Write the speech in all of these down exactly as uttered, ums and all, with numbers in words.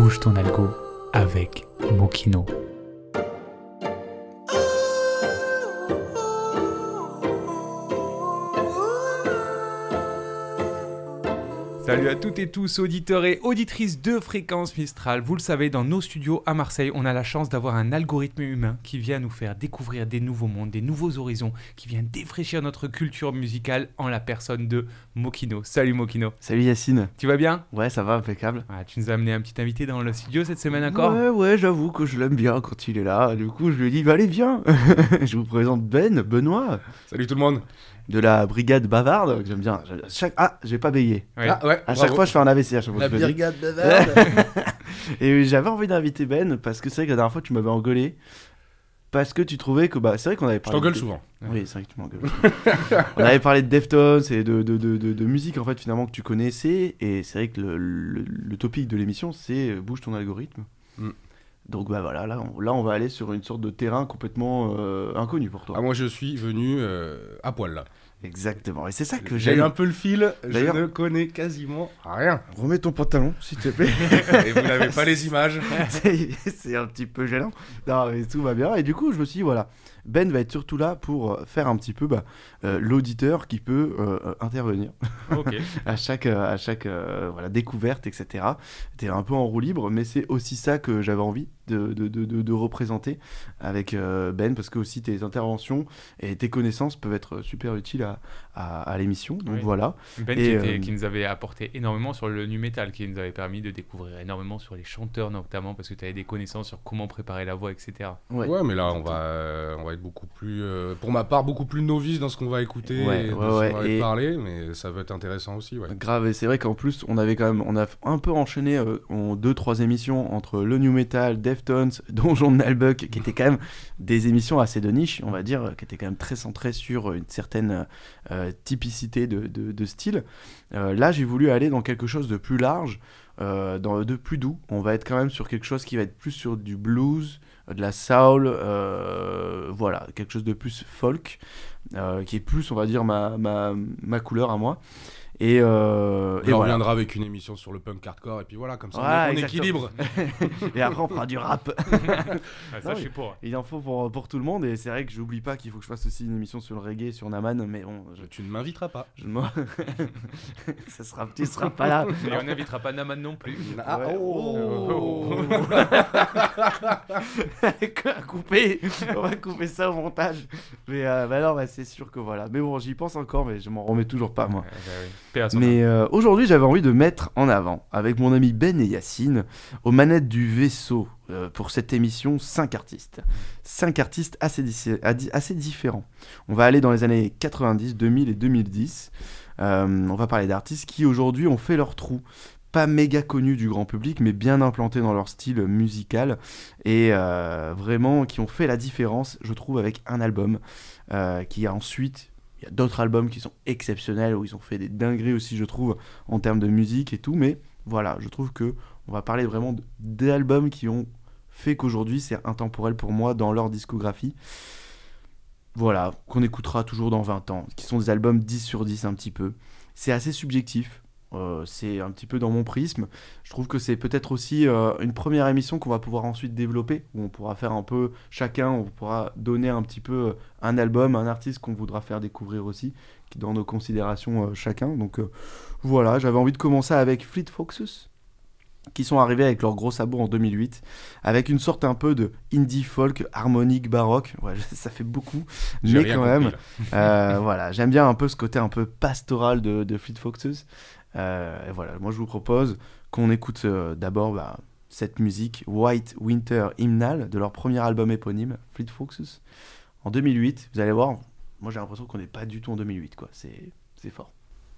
Bouge ton algo avec Mokino. Salut à toutes et tous, auditeurs et auditrices de Fréquence Mistral. Vous le savez, dans nos studios à Marseille, on a la chance d'avoir un algorithme humain qui vient nous faire découvrir des nouveaux mondes, des nouveaux horizons, qui vient défraîchir notre culture musicale en la personne de Mokino. Salut Mokino. Salut Yacine. Tu vas bien ? Ouais, ça va, impeccable. Ah, tu nous as amené un petit invité dans le studio cette semaine encore ? Ouais, ouais, j'avoue que je l'aime bien quand il est là. Du coup, je lui ai dit, bah, allez, viens. Je vous présente Ben, Benoît. Salut tout le monde. De la brigade bavarde, que j'aime bien. Chaque... Ah, j'ai pas bégayé. Oui. Ah ouais, À bravo. chaque fois, je fais un A V C. À chaque fois, La je le dis. brigade bavarde. Et j'avais envie d'inviter Ben parce que c'est vrai que la dernière fois, tu m'avais engueulé. Parce que tu trouvais que. Bah, c'est vrai qu'on avait Je parlé. t'engueule de... souvent. Oui, c'est vrai que tu m'engueules. On avait parlé de Deftones et de, de, de, de, de musique en fait, finalement, que tu connaissais. Et c'est vrai que le, le, le topic de l'émission, c'est bouge ton algorithme. Mm. Donc bah voilà, là on, là on va aller sur une sorte de terrain complètement euh, inconnu pour toi. Ah, moi je suis venu euh, à poil là. Exactement, et c'est ça que J'ai eu j'aime. un peu le fil, je D'ailleurs- ne connais quasiment rien. Remets ton pantalon, s'il te plaît. Et vous n'avez pas les images. c'est, c'est un petit peu gênant. Non, mais tout va bien. Et du coup, je me suis dit, voilà, Ben va être surtout là pour faire un petit peu bah, euh, l'auditeur qui peut euh, intervenir Ok. à chaque, euh, à chaque euh, voilà, découverte, et cetera. T'es un peu en roue libre, mais c'est aussi ça que j'avais envie de, de, de, de, de représenter avec euh, Ben, parce que aussi tes interventions et tes connaissances peuvent être super utiles à, à, à l'émission. Donc Oui. voilà. Ben Et, qui, était- euh, qui nous avait apporté énormément sur le nu metal, qui nous avait permis de découvrir énormément sur les chanteurs notamment, parce que tu avais des connaissances sur comment préparer la voix, et cetera. Ouais, Ouais, mais là on va, euh, on va être beaucoup plus, euh, pour ma part, beaucoup plus novice dans ce qu'on va écouter, Ouais, et ouais, de ce ouais, qu'on va et- parler, mais ça va être intéressant aussi. Ouais. Grave, et c'est vrai qu'en plus, on avait quand même, on a un peu enchaîné euh, en deux, trois émissions entre le new metal, Deftones, Donjon de Nalbuck, qui étaient quand même des émissions assez de niche, on va dire, euh, qui étaient quand même très centrées sur une certaine euh, typicité de, de, de style. Euh, là, j'ai voulu aller dans quelque chose de plus large, euh, dans, de plus doux. On va être quand même sur quelque chose qui va être plus sur du blues, euh, de la soul, euh, voilà, quelque chose de plus folk, euh, qui est plus, on va dire, ma, ma, ma couleur à moi. Et, euh, Et et on voilà. reviendra avec une émission sur le punk hardcore, et puis voilà, comme ça Voilà, on, on exactement. équilibre. Et après, on fera du rap. Ah, ça, Non, je suis pour. Il en faut pour, pour tout le monde. Et c'est vrai que j'oublie pas qu'il faut que je fasse aussi une émission sur le reggae, sur Naman. Mais bon, je, Tu ne m'inviteras pas. je ne m'en- ça sera, tu seras pas là. Et on n'invitera pas Naman non plus. Ah, Ouais. oh. À couper. On va couper ça au montage. Mais euh, bah non, bah, c'est sûr que voilà. Mais bon, j'y pense encore, mais je m'en remets toujours pas, moi. Ouais, bah oui. Paix à son Mais euh, aujourd'hui, j'avais envie de mettre en avant, avec mon ami Ben et Yacine, aux manettes du vaisseau, euh, pour cette émission, cinq artistes. cinq artistes assez, di- adi- assez différents. On va aller dans les années quatre-vingt-dix, deux mille et deux mille dix. Euh, on va parler d'artistes qui, aujourd'hui, ont fait leur trou. Pas méga connus du grand public, mais bien implantés dans leur style musical. Et euh, vraiment, qui ont fait la différence, je trouve, avec un album euh, qui a ensuite... Il y a d'autres albums qui sont exceptionnels, où ils ont fait des dingueries aussi, je trouve, en termes de musique et tout. Mais voilà, je trouve que on va parler vraiment de- d'albums qui ont fait qu'aujourd'hui, c'est intemporel pour moi dans leur discographie. Voilà, qu'on écoutera toujours dans vingt ans, qui sont des albums dix sur dix un petit peu. C'est assez subjectif. Euh, c'est un petit peu dans mon prisme. Je trouve que c'est peut-être aussi euh, une première émission qu'on va pouvoir ensuite développer, où on pourra faire un peu chacun, on pourra donner un petit peu euh, un album, un artiste qu'on voudra faire découvrir aussi, qui dans nos considérations euh, chacun. Donc euh, voilà, j'avais envie de commencer avec Fleet Foxes, qui sont arrivés avec leur gros sabot en deux mille huit, avec une sorte un peu de indie folk harmonique baroque. Ouais, ça fait beaucoup, J'ai mais rien quand compris, même, là. euh, voilà, j'aime bien un peu ce côté un peu pastoral de, de Fleet Foxes. Euh, et voilà, moi je vous propose qu'on écoute euh, d'abord bah, cette musique White Winter Hymnal de leur premier album éponyme Fleet Foxes en deux mille huit. Vous allez voir, moi j'ai l'impression qu'on n'est pas du tout en deux mille huit, quoi. C'est, c'est fort.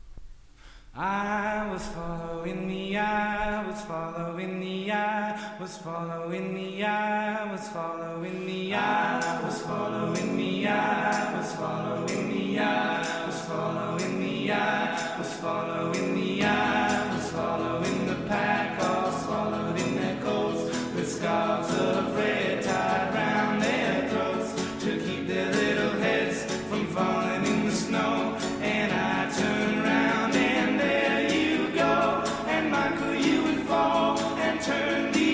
I was following the eye, was following the eye, was following the eye, was following the eye, was following the eye, was following the eye, was following the eye, was following the eye, was following the pack, all swallowed in their coats, with scarves of red tied round their throats, to keep their little heads from falling in the snow. And I turned round and there you go, and Michael, you would fall and turn the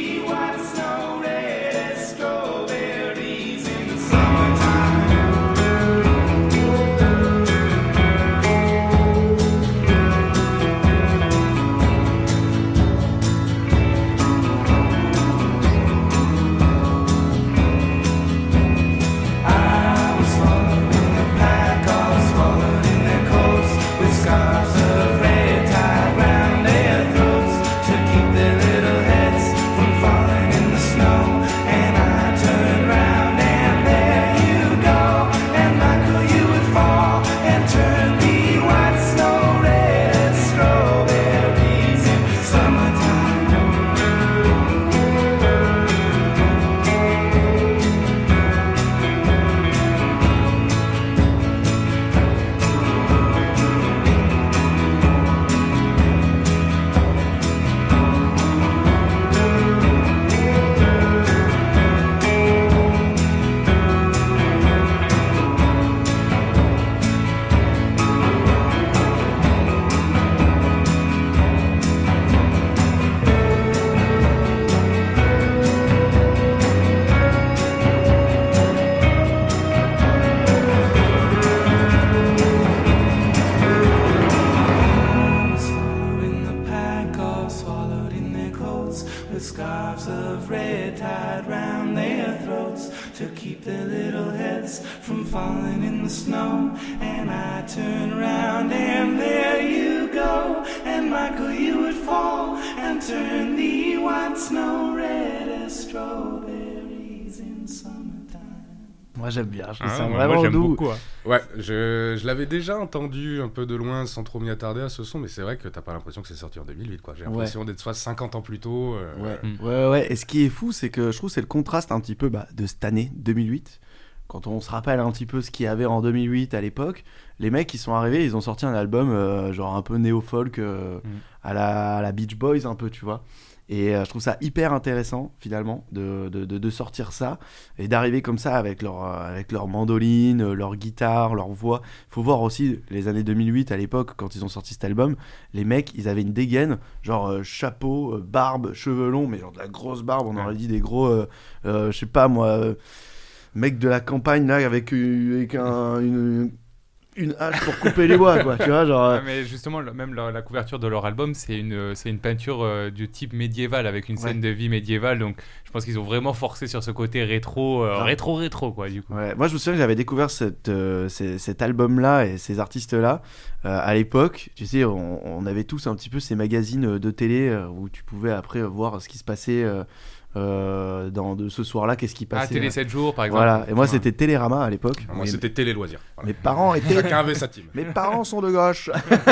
to keep their little heads from falling in the snow. And I turn round and there you go. And Michael, you would fall and turn the white snow red as strawberries in summertime. Moi j'aime bien, je trouve Ah, ça moi, vraiment j'aime doux. beaucoup. hein. Ouais, je, je l'avais déjà entendu un peu de loin sans trop m'y attarder à ce son, mais c'est vrai que t'as pas l'impression que c'est sorti en deux mille huit, quoi. J'ai Ouais. l'impression d'être soit cinquante ans plus tôt. euh, Ouais. Mm. ouais, ouais. Et ce qui est fou, c'est que je trouve que c'est le contraste un petit peu bah, de cette année deux mille huit. Quand on se rappelle un petit peu ce qu'il y avait en deux mille huit à l'époque, les mecs qui sont arrivés, ils ont sorti un album euh, genre un peu néo-folk euh, Mm. à, la, à la Beach Boys un peu, tu vois. Et euh, je trouve ça hyper intéressant finalement de, de, de, de sortir ça et d'arriver comme ça avec leur, euh, avec leur mandoline, euh, leur guitare, leur voix. Faut voir aussi les années deux mille huit à l'époque quand ils ont sorti cet album, les mecs ils avaient une dégaine, genre euh, chapeau, euh, barbe, cheveux longs, mais genre de la grosse barbe, on Ouais. aurait dit des gros, euh, euh, je sais pas moi, euh, mecs de la campagne là avec, euh, avec un, une, une hache pour couper les bois quoi, tu vois, genre. euh, Ah, mais justement, le- même la, la couverture de leur album, c'est une, c'est une peinture euh, du type médiéval avec une Ouais. scène de vie médiévale. Donc, je pense qu'ils ont vraiment forcé sur ce côté rétro, euh, Ah. rétro, rétro, quoi, du coup. Ouais, moi je me souviens que j'avais découvert cette, euh, ces- cet album-là et ces artistes-là euh, à l'époque. Tu sais, on, on avait tous un petit peu ces magazines de télé euh, où tu pouvais après voir ce qui se passait euh, euh, dans de ce soir-là, qu'est-ce qui Ah, passait. Télé euh. sept jours, par exemple. Voilà, et moi Ouais. c'était Télérama à l'époque. Moi, Mes- c'était télé loisirs. Voilà. Mes parents étaient. Chacun avait sa team. Mes parents sont de gauche.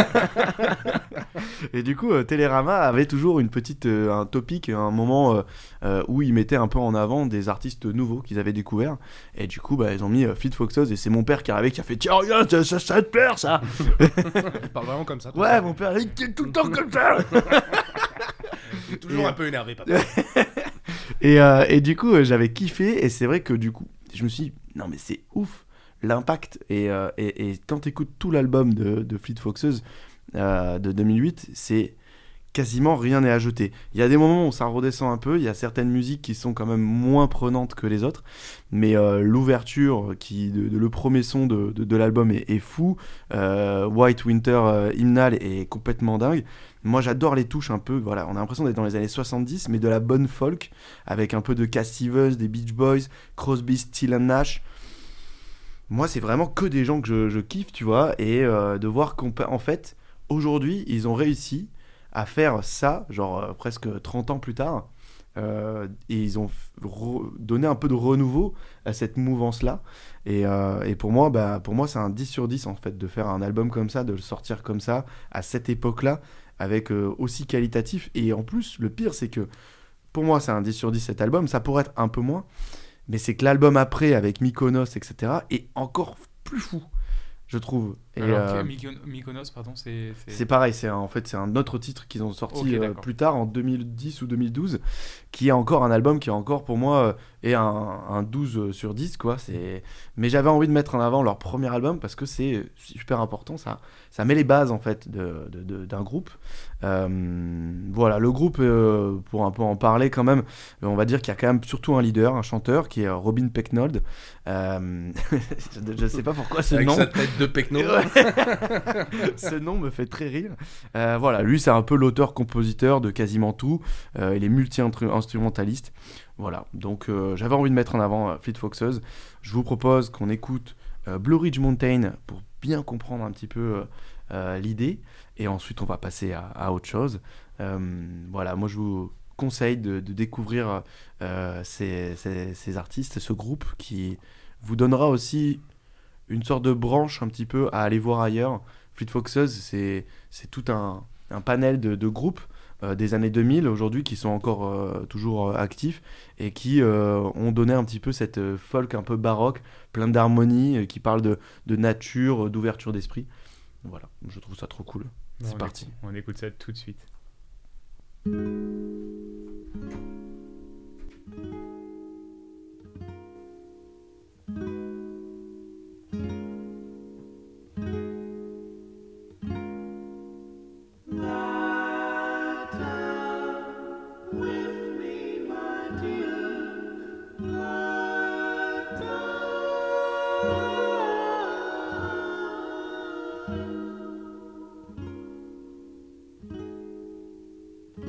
Et du coup, euh, Télérama avait toujours une petite, euh, un topic, un moment euh, euh, où ils mettaient un peu en avant des artistes nouveaux qu'ils avaient découverts. Et du coup, bah, ils ont mis euh, Fleet Foxes et c'est mon père qui est arrivé qui a fait tiens regarde ça, ça, ça te plaire ça. Il parle vraiment comme ça. toi. Ouais, mon père il est tout le temps comme ça. Il est toujours Et- un peu énervé, papa. Et, euh, et du coup, euh, j'avais kiffé et c'est vrai que du coup, je me suis dit non mais c'est ouf l'impact et, euh, et, et quand t'écoutes tout l'album de, de Fleet Foxes euh, de deux mille huit, c'est quasiment rien n'est à jeter. Il y a des moments où ça redescend un peu, il y a certaines musiques qui sont quand même moins prenantes que les autres, mais euh, l'ouverture, qui, de, de- le premier son de, de, de l'album est, est fou, euh, White Winter euh, Hymnal est complètement dingue. Moi j'adore les touches un peu, voilà, on a l'impression d'être dans les années soixante-dix, mais de la bonne folk, avec un peu de Cat Stevens, des Beach Boys, Crosby, Stills and Nash. Moi c'est vraiment que des gens que je, je kiffe, tu vois, et euh, de voir qu'en en fait, aujourd'hui, ils ont réussi à faire ça, genre euh, presque trente ans plus tard, euh, et ils ont f- re- donné un peu de renouveau à cette mouvance-là. Et, euh, et pour moi, bah, pour moi, c'est un dix sur dix en fait, de faire un album comme ça, de le sortir comme ça, à cette époque-là, avec euh, aussi qualitatif. Et en plus, le pire, c'est que pour moi, c'est un dix sur dix cet album, ça pourrait être un peu moins, mais c'est que l'album après, avec Mykonos, et cetera, est encore plus fou, je trouve. Et, Alors, euh, ok, Mykon- Mykonos, pardon, c'est. c'est pareil, c'est un- en fait c'est un autre titre qu'ils ont sorti Ok, euh, d'accord. plus tard en deux mille dix ou deux mille douze, qui est encore un album qui est encore pour moi euh, est un, un douze sur dix quoi. C'est mais j'avais envie de mettre en avant leur premier album parce que c'est super important, ça ça met les bases en fait de, de- de- d'un groupe. Euh, voilà, le groupe euh, pour un peu en parler quand même, on va dire qu'il y a quand même surtout un leader, un chanteur qui est euh, Robin Pecknold. Euh, je, je sais pas pourquoi ce Avec nom. sa tête de pecno. Ouais. Ce nom me fait très rire. Euh, voilà, lui c'est un peu l'auteur-compositeur de quasiment tout. Euh, il est multi-instrumentaliste. Voilà, donc euh, j'avais envie de mettre en avant euh, Fleet Foxes. Je vous propose qu'on écoute euh, Blue Ridge Mountain pour bien comprendre un petit peu euh, euh, l'idée. Et ensuite on va passer à, à autre chose. Euh, voilà, moi je vous conseille de, de découvrir euh, ces, ces- ces artistes, ce groupe qui vous donnera aussi une sorte de branche un petit peu à aller voir ailleurs. Fleet Foxes, c'est, c'est tout un, un panel de, de groupes euh, des années deux mille aujourd'hui qui sont encore euh, toujours euh, actifs et qui euh, ont donné un petit peu cette euh, folk un peu baroque, plein d'harmonie, euh, qui parle de, de nature, euh, d'ouverture d'esprit. Voilà, je trouve ça trop cool. Bon, C'est on parti. écoute- on écoute ça tout de suite. Lie down with me, my dear. Lie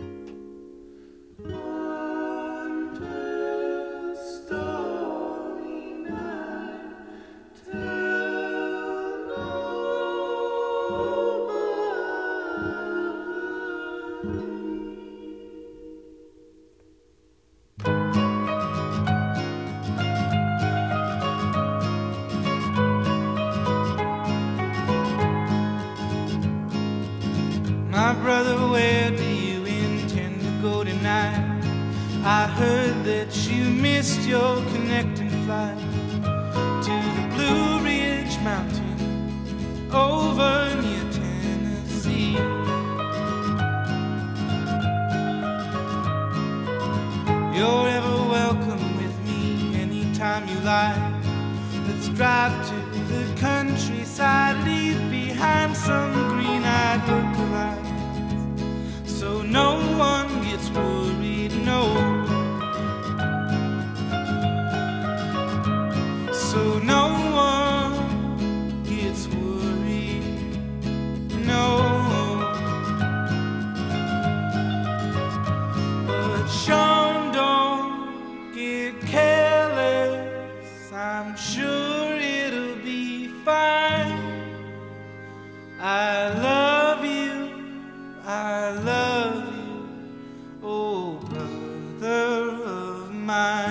down. Until story My brother, where do you intend to go tonight? I heard that you missed your connecting flight to the Blue Ridge Mountain over near Tennessee. You're ever welcome with me anytime you like. Let's drive to the countryside, leave behind some green-eyed lookalikes, so no one gets worried, no. So no one gets worried, no. But Sean, don't get careless, I'm sure it'll be fine. I love you, I love you, oh brother of mine.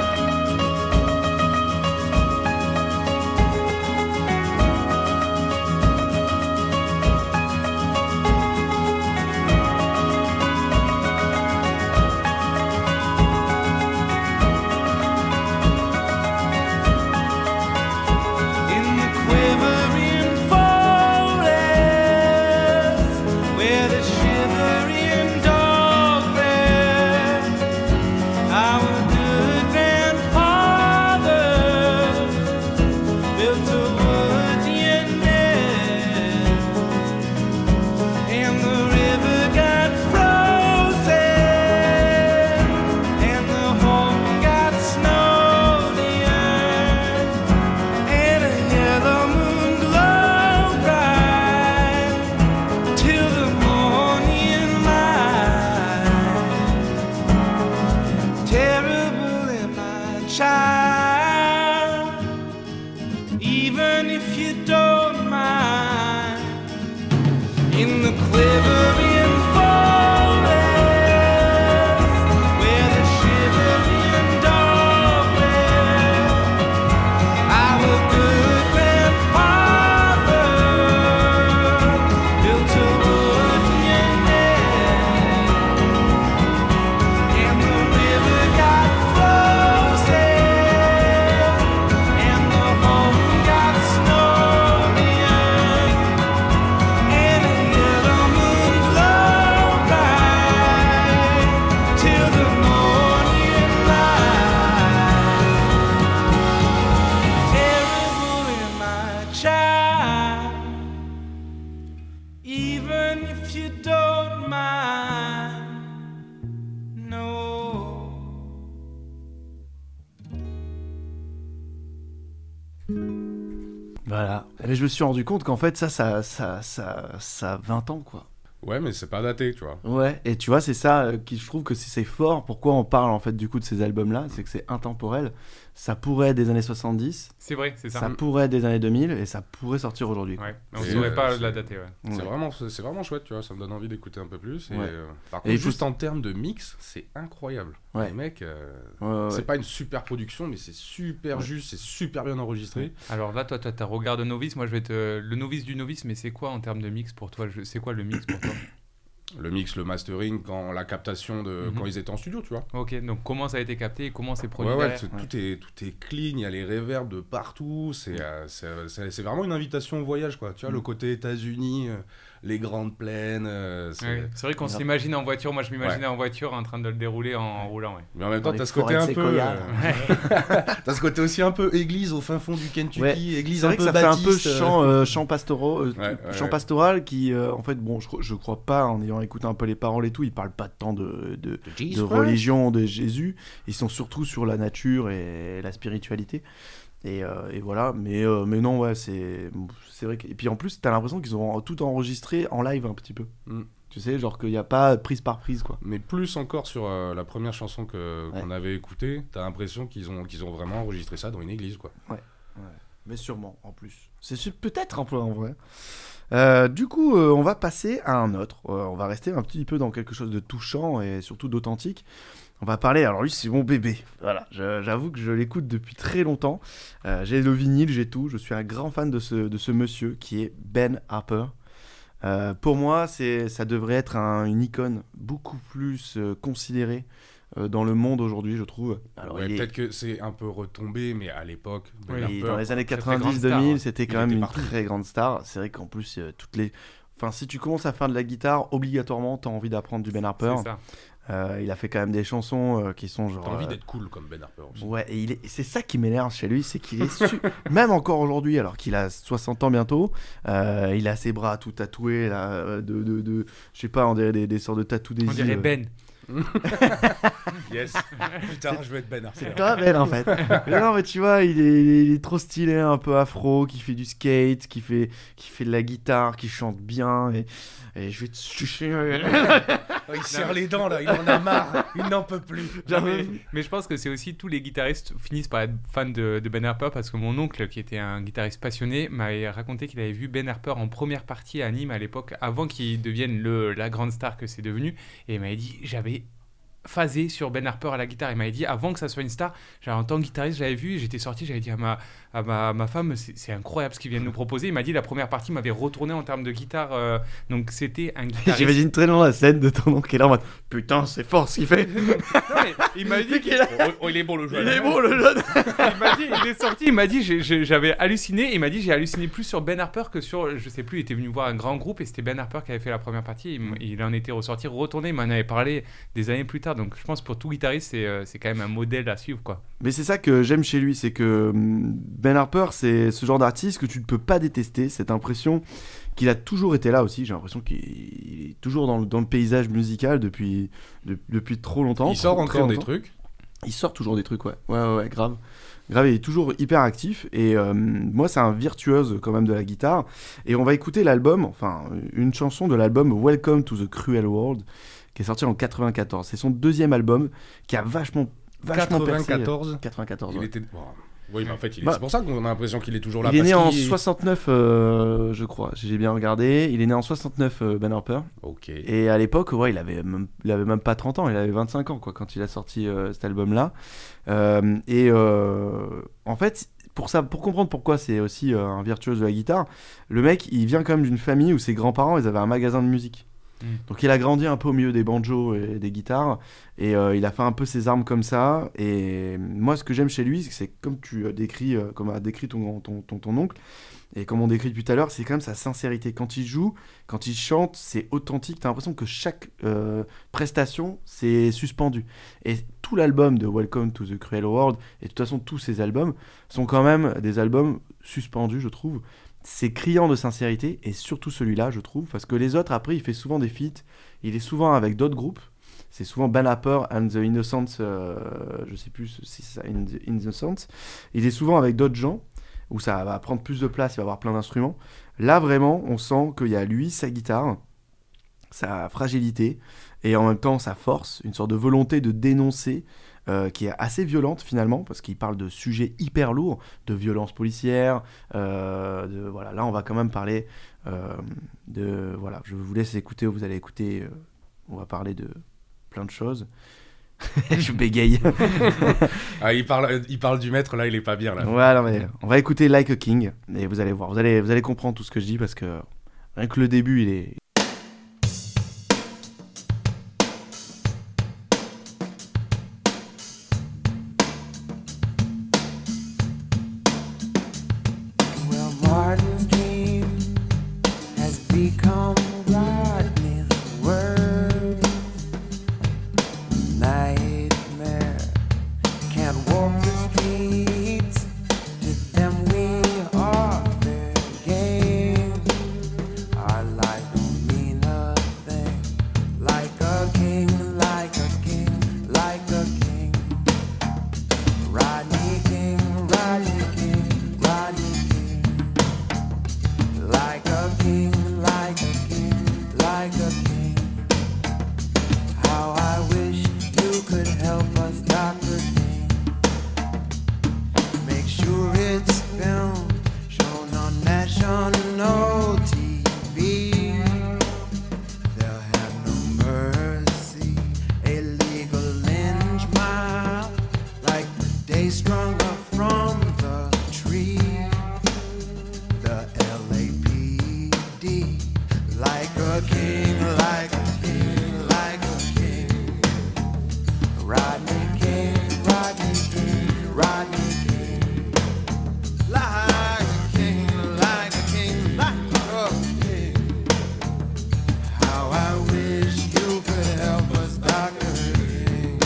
Voilà. Mais je me suis rendu compte qu'en fait, ça, ça, ça, ça, ça a vingt ans, quoi. Ouais, mais c'est pas daté, tu vois. Ouais, et tu vois, c'est ça euh, qui je trouve que c'est, c'est fort. Pourquoi on parle en fait du coup de ces albums-là, c'est que c'est intemporel. Ça pourrait être des années soixante-dix, C'est vrai, c'est ça. ça pourrait être des années deux mille, et ça pourrait sortir aujourd'hui. Ouais, mais on Et ne saurait euh, pas c'est- la dater, ouais. Ouais. C'est vraiment, c'est vraiment chouette, tu vois. Ça me donne envie d'écouter un peu plus. Et, Ouais. euh, par Et contre, il faut- juste en termes de mix, c'est incroyable. Ouais. Les mecs, euh, Ouais, ouais, c'est ouais. pas une super production, mais c'est super Ouais. juste, c'est super bien enregistré. Alors là, toi, tu as regard de novice. Moi, je vais te. Le novice du novice, mais c'est quoi en termes de mix pour toi? Je- C'est quoi le mix pour toi? Le mix, le mastering, quand la captation de Mhm. quand ils étaient en studio, tu vois. Ok, donc comment ça a été capté et comment c'est produit Ouais, ouais, derrière c'est- tout, est, tout est clean, il y a les reverbs de partout, c'est, euh, c'est, c'est, c'est vraiment une invitation au voyage, quoi. Tu vois, Mm. le côté États-Unis, euh, les grandes plaines, euh, c'est... Ouais, c'est vrai qu'on Grave. s'imagine en voiture. Moi, je m'imaginais en voiture en train de le dérouler en roulant. Ouais. Mais en même Dans temps, les t'as ce côté forêts un de peu... séquoia, euh, t'as ce côté aussi un peu église au fin fond du Kentucky, Ouais. église C'est un vrai que peu ça fait un peu baptiste, euh. chant, euh, chant, pastoraux, euh, Ouais, ouais, chant ouais. pastoral qui, euh, en fait, bon, je, cro- je crois pas, en ayant écouté un peu les paroles et tout, ils parlent pas tant de, de, de religion de Jésus, ils sont surtout sur la nature et la spiritualité. Et, euh, et voilà, mais, euh, mais non, ouais, c'est, c'est vrai que... Et puis en plus, t'as l'impression qu'ils ont tout enregistré en live un petit peu. Mm. Tu sais, genre qu'il n'y a pas prise par prise, quoi. Mais plus encore sur euh, la première chanson que, Ouais. qu'on avait écoutée, t'as l'impression qu'ils ont, qu'ils ont vraiment enregistré ça dans une église, quoi. Mais sûrement, en plus. C'est su- peut-être un peu en vrai. Euh, du coup, euh, on va passer à un autre. Euh, on va rester un petit peu dans quelque chose de touchant et surtout d'authentique. On va parler, alors lui, c'est mon bébé. Voilà, je- j'avoue que je l'écoute depuis très longtemps. Euh, j'ai le vinyle, j'ai tout. Je suis un grand fan de ce, de ce monsieur qui est Ben Harper. Euh, pour moi, c'est, ça devrait être un, une icône beaucoup plus euh, considérée euh, dans le monde aujourd'hui, je trouve. Alors, Ouais, il est- peut-être que c'est un peu retombé, mais à l'époque, Ben Oui, Et Harper, dans les années très, très grande quatre-vingt-dix star, deux mille, ouais. c'était Il quand même était une partout. très grande star. C'est vrai qu'en plus, euh, toutes les... Enfin, si tu commences à faire de la guitare, obligatoirement, t'as envie d'apprendre du Ben Harper. C'est ça. Euh, il a fait quand même des chansons euh, qui sont genre... t'as envie euh, d'être cool comme Ben Harper aussi. Ouais, et il est... c'est ça qui m'énerve chez lui, c'est qu'il est... Su... même encore aujourd'hui, alors qu'il a soixante ans bientôt, euh, il a ses bras tout tatoués, là, euh, de... de, de... Je sais pas, on dirait des, des sortes de tatous des On dirait îles. Ben. Yes. Putain, je veux être Ben Harper. C'est pas belle en fait. Mais non, mais tu vois, il est, il est trop stylé, un peu afro, qui fait du skate, qui fait, qui fait de la guitare, qui chante bien. Et, et je vais te sucer. Il serre les dents là, il en a marre, il n'en peut plus. Non, mais, mais je pense que c'est aussi tous les guitaristes finissent par être fans de, de Ben Harper parce que mon oncle, qui était un guitariste passionné, m'avait raconté qu'il avait vu Ben Harper en première partie à Nîmes à l'époque, avant qu'il devienne le, la grande star que c'est devenu. Et il m'avait dit, j'avais phasé sur Ben Harper à la guitare. Il m'avait dit, avant que ça soit une star, j'avais, en tant que guitariste, j'avais vu, j'étais sorti, j'avais dit à ma, à ma, à ma femme, c'est, c'est incroyable ce qu'ils viennent nous proposer. Il m'a dit, la première partie m'avait retourné en termes de guitare. euh, donc c'était un guitariste. J'imagine très long la scène de ton oncle qui est là en mode putain, c'est fort ce qu'il fait. Non, mais il m'a dit qu'il Oh, oh, il est bon le jeu. Il est bon le jeune. il m'a dit, il est sorti, il m'a dit, j'ai- j'ai- j'avais halluciné, il m'a dit, j'ai halluciné plus sur Ben Harper que sur, je sais plus, il était venu voir un grand groupe et c'était Ben Harper qui avait fait la première partie, il, m- il en était ressorti retourné, il m'en avait parlé des années plus tard, donc je pense pour tout guitariste, c'est, euh, c'est quand même un modèle à suivre, quoi. Mais c'est ça que j'aime chez lui, c'est que hum, Ben Harper, c'est ce genre d'artiste que tu ne peux pas détester, cette impression qu'il a toujours été là aussi, j'ai l'impression qu'il est toujours dans le, dans le paysage musical depuis, de- depuis trop longtemps. Il sort trop- très encore des longtemps. trucs. Il sort toujours des trucs, ouais. Ouais, ouais, ouais, grave. Grave, il est toujours hyper actif. Et euh, moi, c'est un virtuose quand même de la guitare. Et on va écouter l'album, enfin, une chanson de l'album Welcome to the Cruel World, qui est sorti en quatre-vingt-quatorze. C'est son deuxième album qui a vachement, vachement percé. quatre-vingt-quatorze. quatre-vingt-quatorze, Il ouais. était. Wow. Oui, mais en fait, il est... Bah, c'est pour ça qu'on a l'impression qu'il est toujours là. Il est parce né en qu'il- soixante-neuf, euh, je crois. J'ai bien regardé. Il est né en soixante-neuf, euh, Ben Harper. Ok. Et à l'époque, ouais, il avait même, il avait même pas trente ans, il avait vingt-cinq ans quoi, quand il a sorti euh, cet album-là. Euh, et euh, en fait, pour, ça, pour comprendre pourquoi c'est aussi euh, un virtuose de la guitare, le mec, il vient quand même d'une famille où ses grands-parents, ils avaient un magasin de musique. Mm. Donc il a grandi un peu au milieu des banjos et des guitares, et euh, il a fait un peu ses armes comme ça. Et moi, ce que j'aime chez lui, c'est que c'est comme tu euh, décris, euh, comme a décrit ton, ton, ton, ton oncle, et comme on décrit depuis tout à l'heure, c'est quand même sa sincérité. Quand il joue, quand il chante, c'est authentique. T'as l'impression que chaque euh, prestation, c'est suspendu. Et tout l'album de Welcome to the Cruel World, et de toute façon tous ses albums, sont quand même des albums suspendus, je trouve. C'est criant de sincérité, et surtout celui-là, je trouve, parce que les autres, après, il fait souvent des feats, il est souvent avec d'autres groupes. C'est souvent Ben Harper and the Innocents, euh, je sais plus si c'est ça, In the Innocents. Il est souvent avec d'autres gens, où ça va prendre plus de place, il va avoir plein d'instruments. Là, vraiment, on sent qu'il y a lui, sa guitare, sa fragilité, et en même temps sa force, une sorte de volonté de dénoncer, euh, qui est assez violente finalement, parce qu'il parle de sujets hyper lourds, de violences policières, euh, de, voilà, là on va quand même parler euh, de... Voilà, je vous laisse écouter, vous allez écouter, euh, on va parler de plein de choses. Je bégaye. Ah, il parle, il parle du maître, là, il est pas bien là. Ouais, non, mais on va écouter Like a King, et vous allez voir, vous allez, vous allez comprendre tout ce que je dis, parce que rien que le début, il est... Well, Martin's dream has become Rodney's word. Nightmare can't walk the streets. To them we are fair game. Our life don't mean a thing. Like a king, like a king, like a king. Rodney King, Rodney King, Rodney King. Like a king, like a king, like a king. How I wish you could help us, Doctor King. Make sure it's filmed, shown on national T V. They'll have no mercy, a legal lynch mob, like the day strung up from the tree. The L A P D, like like a king, like a king, like a king. Rodney King, Rodney King, Rodney King. Like a king, like a king, like a king. How I wish you could help us, Doctor King.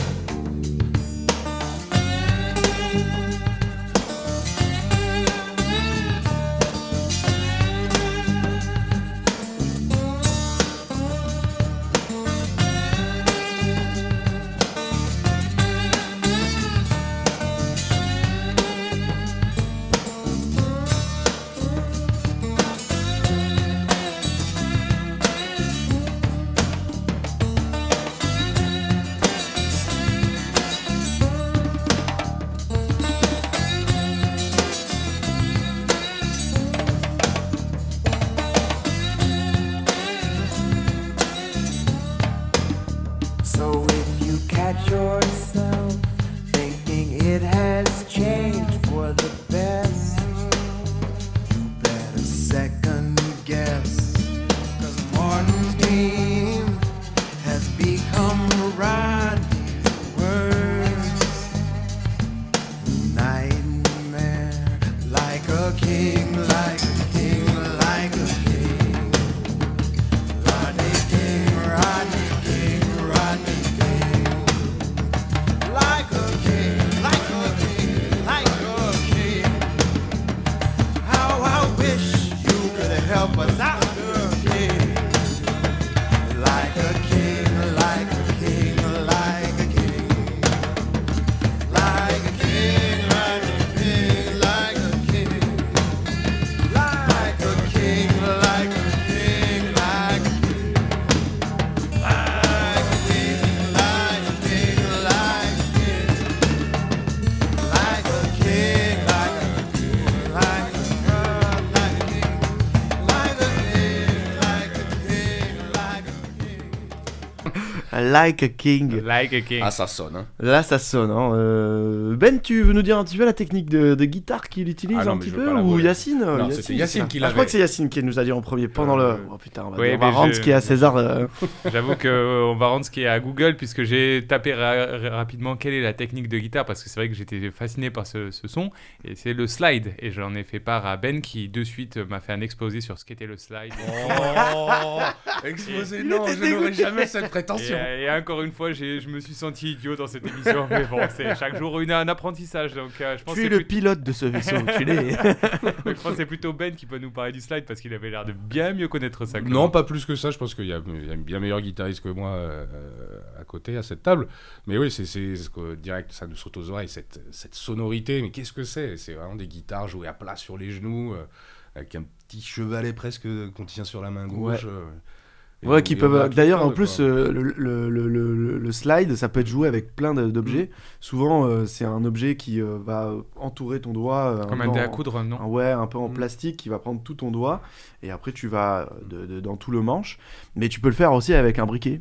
So if you catch yourself thinking it has changed for the best, you better second guess. Cause Martin's game has become Rodney's worst nightmare. Like a king, like a king, like a king. Rodney King, Rodney King, Rodney King. Like a king, like a king, like a king. How I wish you could help us out, king. Like a king, like a king, like a king. Like a king, like a king, like a king. Like a king, like a king, like a king. Like a king, like a king, like a king. Like a king, like a king, like a king. Like a king, like a king, like a king. Like a king. Like a king. Ah, ça sonne, hein. Là, ça sonne. Hein. Euh, Ben, tu veux nous dire un petit peu la technique de, de guitare qu'il utilise Ah non, un mais petit je veux peu pas la ou voler. Yacine euh, Non, c'était Yacine ça. qui Ah, je l'avait. crois que c'est Yacine qui nous a dit en premier pendant Euh, le. Oh putain, on va, oui, on va mais rendre je- ce qui est à César. euh. J'avoue qu'on va rendre ce qui est à Google puisque j'ai tapé ra- ra- rapidement quelle est la technique de guitare parce que c'est vrai que j'étais fasciné par ce, ce son et c'est le slide et j'en ai fait part à Ben qui de suite m'a fait un exposé sur ce qu'était le slide. Oh, exposé, non, je n'aurais jamais cette Et, prétention. euh, et encore une fois, j'ai- je me suis senti idiot dans cette émission, mais bon, c'est chaque jour une, un apprentissage. Donc, euh, je pense Tu que es c'est le pilote de ce vaisseau, tu l'es. plutôt- je pense que c'est plutôt Ben qui peut nous parler du slide parce qu'il avait l'air de bien mieux connaître ça. que Non, moi. pas plus que ça. Je pense qu'il y a, il y a un bien meilleur guitariste que moi euh, à côté, à cette table. Mais oui, c'est, c'est, c'est que direct, ça nous saute aux oreilles, cette, cette sonorité. Mais qu'est-ce que c'est ? C'est vraiment des guitares jouées à plat sur les genoux, euh, avec un petit chevalet presque qu'on tient sur la main gauche. Ouais. euh, et Ouais, on- qui et on peuvent. a D'ailleurs, plein en de plus, quoi. euh, le, le, le, le, le slide, ça peut être joué avec plein de- d'objets. Souvent, euh, c'est un objet qui euh, va entourer ton doigt. euh, Comme peu un dé en- à coudre, non un- Ouais, un peu en Mm. plastique qui va prendre tout ton doigt. Et après, tu vas euh, de, de- dans tout le manche. Mais tu peux le faire aussi avec un briquet.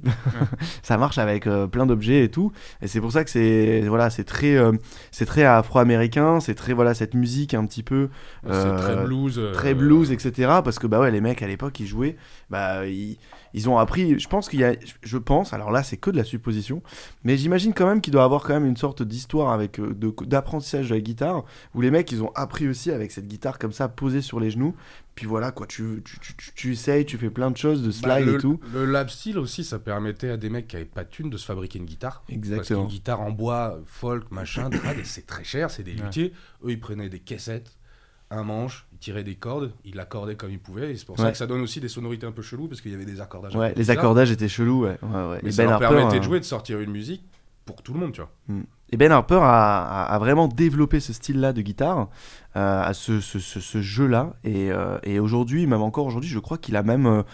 Ça marche avec euh, plein d'objets et tout. Et c'est pour ça que c'est voilà, c'est très, euh, c'est très afro-américain. C'est très voilà, cette musique un petit peu. C'est euh, très blues. euh, très blues, et cetera. Parce que bah ouais, les mecs à l'époque, ils jouaient, bah ils, ils ont appris. Je pense qu'il y a, je pense, alors là c'est que de la supposition, mais j'imagine quand même qu'il doit avoir quand même une sorte d'histoire avec euh, de, d'apprentissage de la guitare où les mecs ils ont appris aussi avec cette guitare comme ça posée sur les genoux. Puis voilà quoi, tu, tu, tu, tu, tu essayes, tu fais plein de choses de Bah, slide le, et tout. le lap steel aussi, ça permettait à des mecs qui avaient pas de thunes de se fabriquer une guitare. Parce Exactement. qu'une guitare en bois, folk, machin, trad, et c'est très cher, c'est des Ouais. luthiers. Eux, ils prenaient des caissettes, un manche, ils tiraient des cordes, ils l'accordaient comme ils pouvaient. Et c'est pour ça Ouais. que ça donne aussi des sonorités un peu cheloues, parce qu'il y avait des accordages. un Ouais, peu les bizarres. accordages étaient chelous, ouais. ouais, ouais. Mais Et ça Ben leur Harper, permettait euh, de jouer, de sortir une musique pour tout le monde, tu vois. Et Ben Harper a, a, a vraiment développé ce style-là de guitare, euh, à ce, ce, ce, ce jeu-là. Et, euh, et aujourd'hui, même encore aujourd'hui, je crois qu'il a même, euh,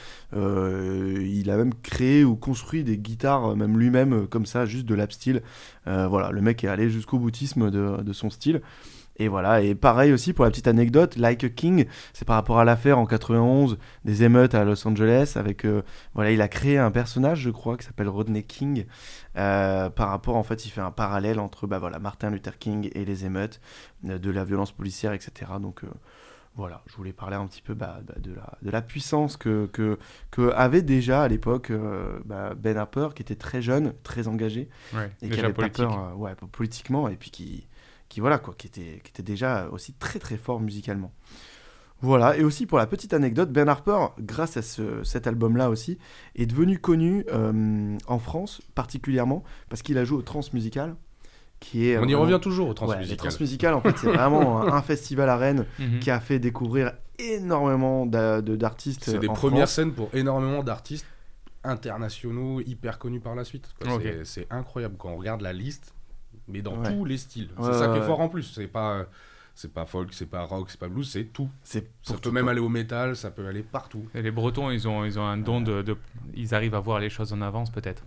euh, il a même créé ou construit des guitares, euh, même lui-même, euh, comme ça, juste de lap steel. Euh, voilà, le mec est allé jusqu'au boutisme de, de son style. Et voilà, et pareil aussi pour la petite anecdote, Like a King, c'est par rapport à l'affaire en quatre-vingt-onze des émeutes à Los Angeles, avec, euh, voilà, il a créé un personnage, je crois, qui s'appelle Rodney King, euh, par rapport, en fait, il fait un parallèle entre, bah voilà, Martin Luther King et les émeutes, euh, de la violence policière, et cetera. Donc, euh, Voilà, je voulais parler un petit peu bah, bah, de, la, de la puissance que, que, que avait déjà à l'époque euh, bah, Ben Harper, qui était très jeune, très engagé, Ouais, et qui déjà avait politique. pas peur euh, ouais, politiquement, et puis qui, qui, voilà, quoi, qui, était, qui était déjà aussi très très fort musicalement. Voilà, et aussi pour la petite anecdote, Ben Harper, grâce à ce, cet album-là aussi, est devenu connu euh, en France particulièrement parce qu'il a joué au Transmusical, qui est... On y vraiment- revient toujours au Ouais, les transmusical. Transmusical, en fait, c'est vraiment un, un festival à Rennes Mhm. qui a fait découvrir énormément d'a- de- d'artistes C'est des en premières France. scènes pour énormément d'artistes internationaux hyper connus par la suite. quoi. Ok. C'est, c'est incroyable quand on regarde la liste, mais dans Ouais. tous les styles. Ouais, c'est ça ouais, qui est ouais. fort en plus. C'est pas, euh, c'est pas folk, c'est pas rock, c'est pas blues, c'est tout. C'est Ça pour peut tout, même quoi. aller au métal, ça peut aller partout. Et les Bretons, ils ont, ils ont un don de, de- Ils arrivent à voir les choses en avance, peut-être.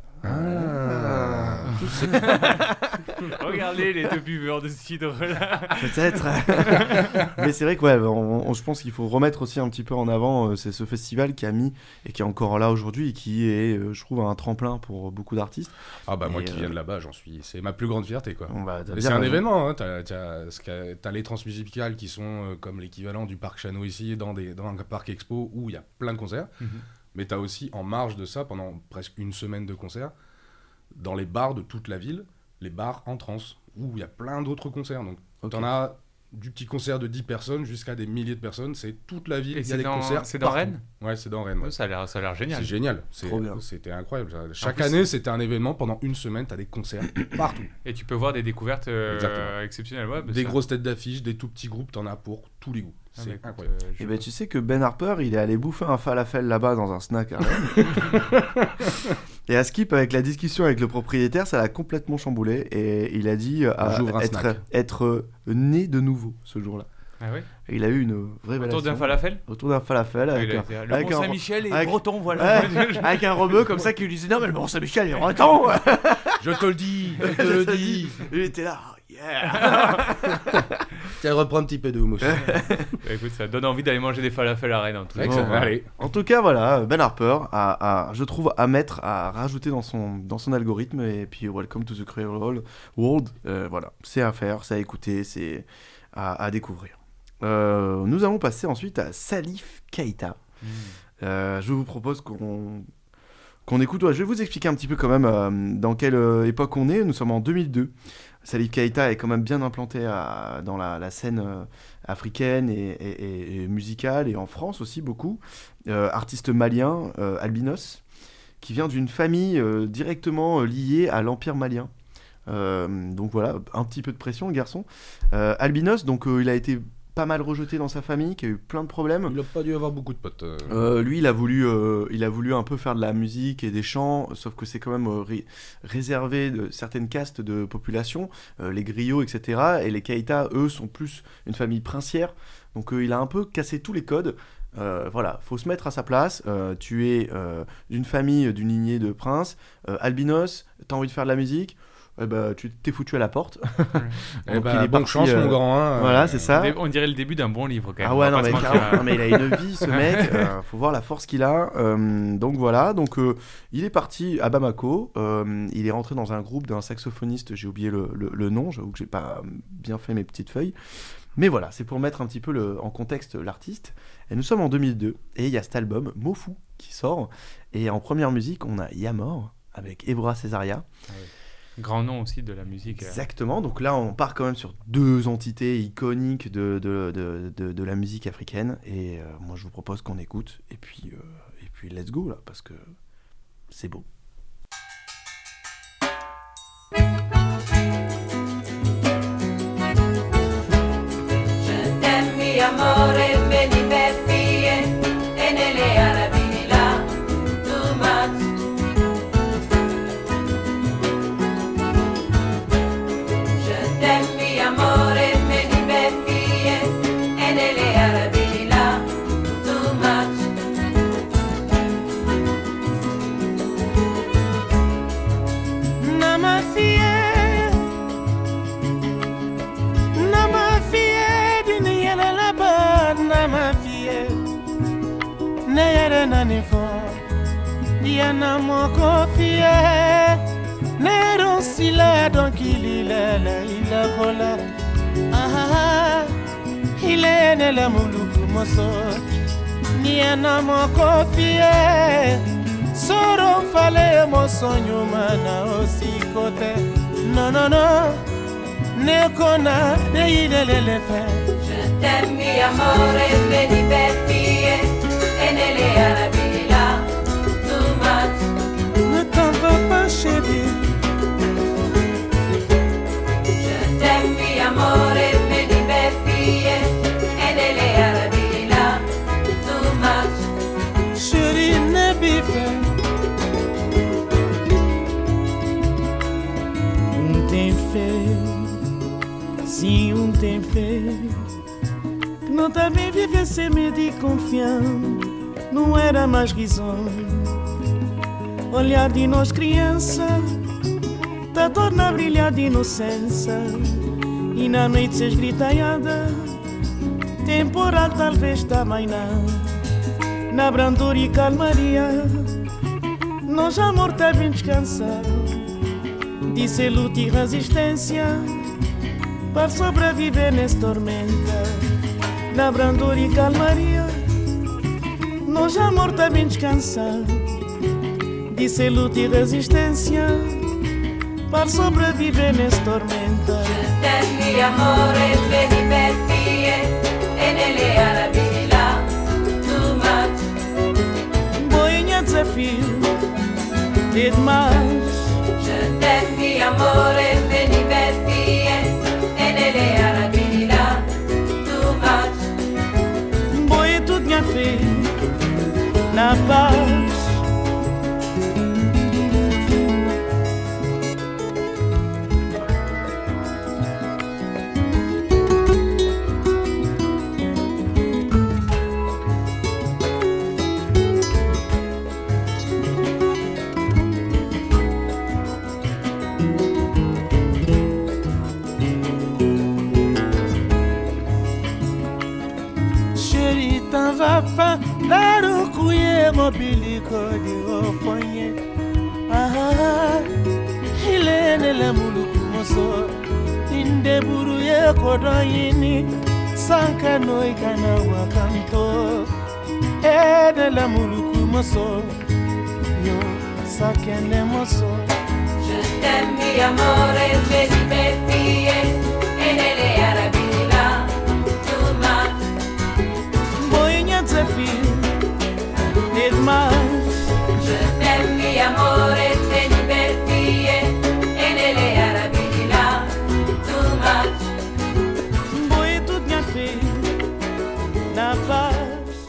Ah. Regardez les deux buveurs de cidre là. Peut-être. Mais c'est vrai que ouais, on- on- je pense qu'il faut remettre aussi un petit peu en avant euh, c'est ce festival qui a mis et qui est encore là aujourd'hui et qui est, euh, je trouve, un tremplin pour beaucoup d'artistes. Ah bah moi Et, qui euh, viens de là-bas, j'en suis. C'est ma plus grande fierté quoi. On va Et dire, c'est un euh, événement, hein. t'as, t'as, ce qu'a- t'as les transmusicales qui sont euh, comme l'équivalent du parc Chano ici, dans, des, dans un parc expo où il y a plein de concerts. Mhm. Mais t'as aussi en marge de ça, pendant presque une semaine de concerts, dans les bars de toute la ville, les bars en trans, où il y a plein d'autres concerts. Donc Ok. t'en as du petit concert de dix personnes jusqu'à des milliers de personnes, c'est toute la ville, Et il y a c'est des dans- concerts c'est dans partout. Rennes Ouais, c'est dans Rennes. ouais. Ça a l'air, ça a l'air génial. C'est génial, c'est, Trop bien. c'était incroyable. ça. Chaque plus, année, c'était un événement, pendant une semaine, t'as des concerts partout. Et tu peux voir des découvertes euh, Exactement. exceptionnelles. Ouais, bah, Des ça- grosses têtes d'affiche, des tout petits groupes, t'en as pour tous les goûts. Ah, C'est bah, écoute, incroyable. euh, je- Et ben tu sais que Ben Harper, il est allé bouffer un falafel là-bas dans un snack à Rennes. Et à Skip, avec la discussion avec le propriétaire, ça l'a complètement chamboulé et il a dit euh, à J'ouvre un être, snack. être euh, né de nouveau ce jour-là. Ah ouais. Et il a eu une vraie Autour d'un révélation. falafel. Autour d'un falafel avec, Il a un, été- Le avec Mont un- Saint-Michel est avec- breton, voilà. Ouais, avec un rebeu comme ça qui lui disait non mais le Mont Saint-Michel il est breton. Je te le dis, je te le dis. Il était là, oh, yeah. Tiens, reprends un petit peu de houmous. Bah, écoute, ça donne envie d'aller manger des falafels à Rennes en tout cas. Bon, voilà. Allez. En tout cas, voilà, Ben Harper a, a- je trouve, à mettre, à rajouter dans son, dans son algorithme. Et puis, Welcome to the Cruel World. euh, voilà, c'est à faire, c'est à écouter, c'est à, à découvrir. Euh, nous allons passer ensuite à Salif Keita. Mm. Euh, je vous propose qu'on qu'on écoute. Ouais, je vais vous expliquer un petit peu quand même euh, dans quelle euh, époque on est. Nous sommes en deux mille deux. Salif Keita est quand même bien implanté à- dans la, la scène euh, africaine et, et- et- et musicale, et en France aussi beaucoup. Euh, artiste malien, euh, albinos, qui vient d'une famille euh, directement euh, liée à l'Empire malien. Euh, donc voilà, un petit peu de pression, le garçon. Euh, albinos, donc euh, il a été pas mal rejeté dans sa famille, qui a eu plein de problèmes. Il a pas dû avoir beaucoup de potes. euh. Euh, lui, il a voulu, euh, il a voulu un peu faire de la musique et des chants, sauf que c'est quand même euh, ré- réservé de certaines castes de population, euh, les griots, et cetera. Et les Keita, eux, sont plus une famille princière. Donc, euh, il a un peu cassé tous les codes. Euh, voilà, faut se mettre à sa place. Euh, tu es euh, d'une famille, d'une lignée de princes, euh, albinos. T'as envie de faire de la musique, eh ben, tu t'es foutu à la porte. Eh Donc, bah, il est bonne parti, chance, euh, mon grand. hein, Voilà, euh, c'est ça. Dé- On dirait le début d'un bon livre quand même. Ah ouais, on va non mais, pas se mentir, carrément, hein. non, mais il a une vie, ce mec. euh, faut voir la force qu'il a. Euh, donc voilà, donc euh, il est parti à Bamako. euh, il est rentré dans un groupe d'un saxophoniste. J'ai oublié le, le- le nom. J'avoue que j'ai pas bien fait mes petites feuilles. Mais voilà, c'est pour mettre un petit peu le, en contexte l'artiste. Et nous sommes en deux mille deux et il y a cet album Mofu qui sort. Et en première musique, on a Yamor avec Ebra Cesaria. Grand nom aussi de la musique. euh. Exactement, donc là on part quand même sur deux entités iconiques de, de, de, de, de la musique africaine, et euh, moi je vous propose qu'on écoute, et puis, euh, et puis let's go là, parce que c'est beau. Je t'aime, mi amore, veni per vie, e nelle Arabi là, too much. Je t'aime, mi amore, veni per vie, e nelle Arabi là, too much. Nama fie, nama fie, dini yele laba, nama fie. Ne yere nani fo, dia na moko fie. Ne ron sila donc il il il il kola. Ah ah, il est ne la muluku. moso niana mokofie soro fale moso nyuma na osikote no no no nekona neilelele fe. Je t'aime mi amore me divertie e nelle arabi là too much. Ne t'en va pas chérie. Je t'aime mi amore me divertie e nelle arabi là too much. Chérie ne bife. Um tem fé, sim um tem fé. Não tá bem viver sem medo e confiança. Não era mais risonho. Olhar de nós criança tá torna a brilhar de inocência. E na noite se esgritaiada temporal talvez também não. Na brandura e calmaria nós amor tá bem descansado. Disse luta e resistência para sobreviver nessa tormenta. Na brandura e calmaria nós amor tá bem descansado. Disse luta e resistência para sobreviver nessa tormenta. Je t'aime mi amore me divertie e nelle arabi là too much. Boinha desafio e demais. Je t'aime mi amore me divertie e nelle arabi là too much. Boia tudo minha fé na paz. Chérie, t'en vas pas, la roucouille mobilico di ofonye. Ah, ah, il est le muluku moso, inde buruye kodoyini, sanka noi kana wakanto. Eh, de la muluku moso, yo sakene moso. Je t'aime mi amore me divertie e nelle arabi là too much. Boinha desafio e demais. Je t'aime mi amore me divertie e nelle arabi là too much. Boia tudo minha fé na paz.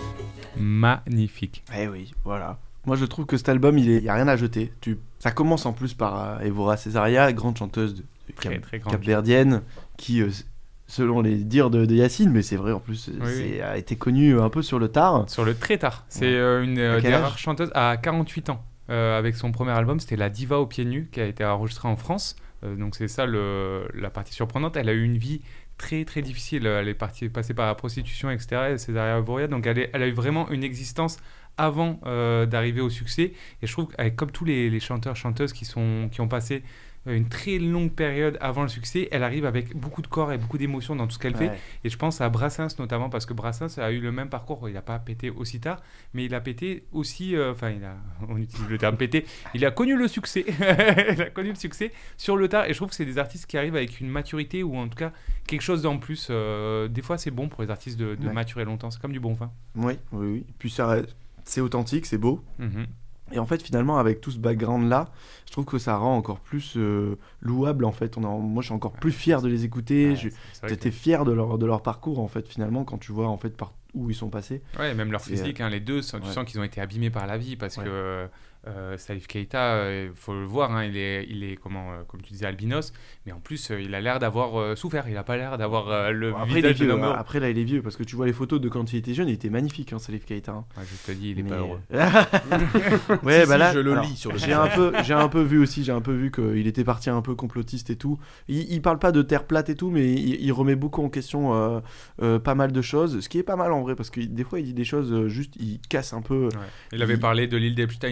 Magnifique. Eh oui, voilà. Moi, je trouve que cet album, il n'y a rien à jeter. Tu... Ça commence en plus par euh, Evora Cesaria, grande chanteuse de, de Très, Cap- très grande. capverdienne, qui, euh, selon les dires de, de Yacine, mais c'est vrai en plus, Oui, c'est, oui. a été connue un peu sur le tard. Sur le très tard. C'est euh, une euh, À quel des âge rares chanteuses à quarante-huit ans. Euh, avec son premier album, c'était La Diva aux pieds nus, qui a été enregistré en France. Euh, donc c'est ça le, la partie surprenante. Elle a eu une vie très très difficile. Elle est partie, passée par la prostitution, et cetera. Césaria Evora. Donc elle, est, elle a eu vraiment une existence avant euh, d'arriver au succès. Et je trouve qu'avec comme tous les, les chanteurs, chanteuses qui, sont, qui ont passé une très longue période avant le succès, elle arrive avec beaucoup de corps et beaucoup d'émotions dans tout ce qu'elle fait. Ouais. Et je pense à Brassens notamment, parce que Brassens a eu le même parcours. Il n'a pas pété aussi tard, mais il a pété aussi, enfin, il a, on utilise le terme pété, il a connu le succès. Il a connu le succès sur le tard. Et je trouve que c'est des artistes qui arrivent avec une maturité, ou en tout cas quelque chose d'en plus. Euh, des fois, c'est bon pour les artistes de, de Ouais. maturer longtemps. C'est comme du bon vin. Oui, oui, oui. Puis ça, c'est authentique, c'est beau. Mhm. Et en fait, finalement, avec tout ce background-là, je trouve que ça rend encore plus euh, louable, en fait. On en- moi, je suis encore plus fier de les écouter. Ouais, Je- c'est- c'est vrai J'étais fier de leur, de leur parcours, en fait, finalement, quand tu vois, en fait, par où ils sont passés. que- ouais, même leur c'est, physique, hein, les deux, tu ouais. sens qu'ils ont été abîmés par la vie, parce Ouais. que euh, Salif Keita, il faut le voir, hein, il est, il est comment, euh, comme tu disais, albinos, mais en plus, euh, il a l'air d'avoir euh, souffert. Il n'a pas l'air d'avoir euh, le Bon, après, il est visage de vieux. l'homme hein. heureux. Après, là, il est vieux, parce que tu vois les photos de quand il était jeune, il était magnifique, hein, Salif Keita. hein. Ouais, je te dis, il est Mais- pas heureux. ouais, Si, bah si, là, je le alors, lis sur le j'ai un peu, j'ai un peu vu aussi, j'ai un peu vu qu'il était parti un peu complotiste et tout. Il, il parle pas de terre plate et tout, mais il, il remet beaucoup en question euh, euh, pas mal de choses, ce qui est pas mal en vrai, parce que des fois il dit des choses euh, juste, il casse un peu. Ouais. Il avait Il- parlé de l'île d'Epstein dix ans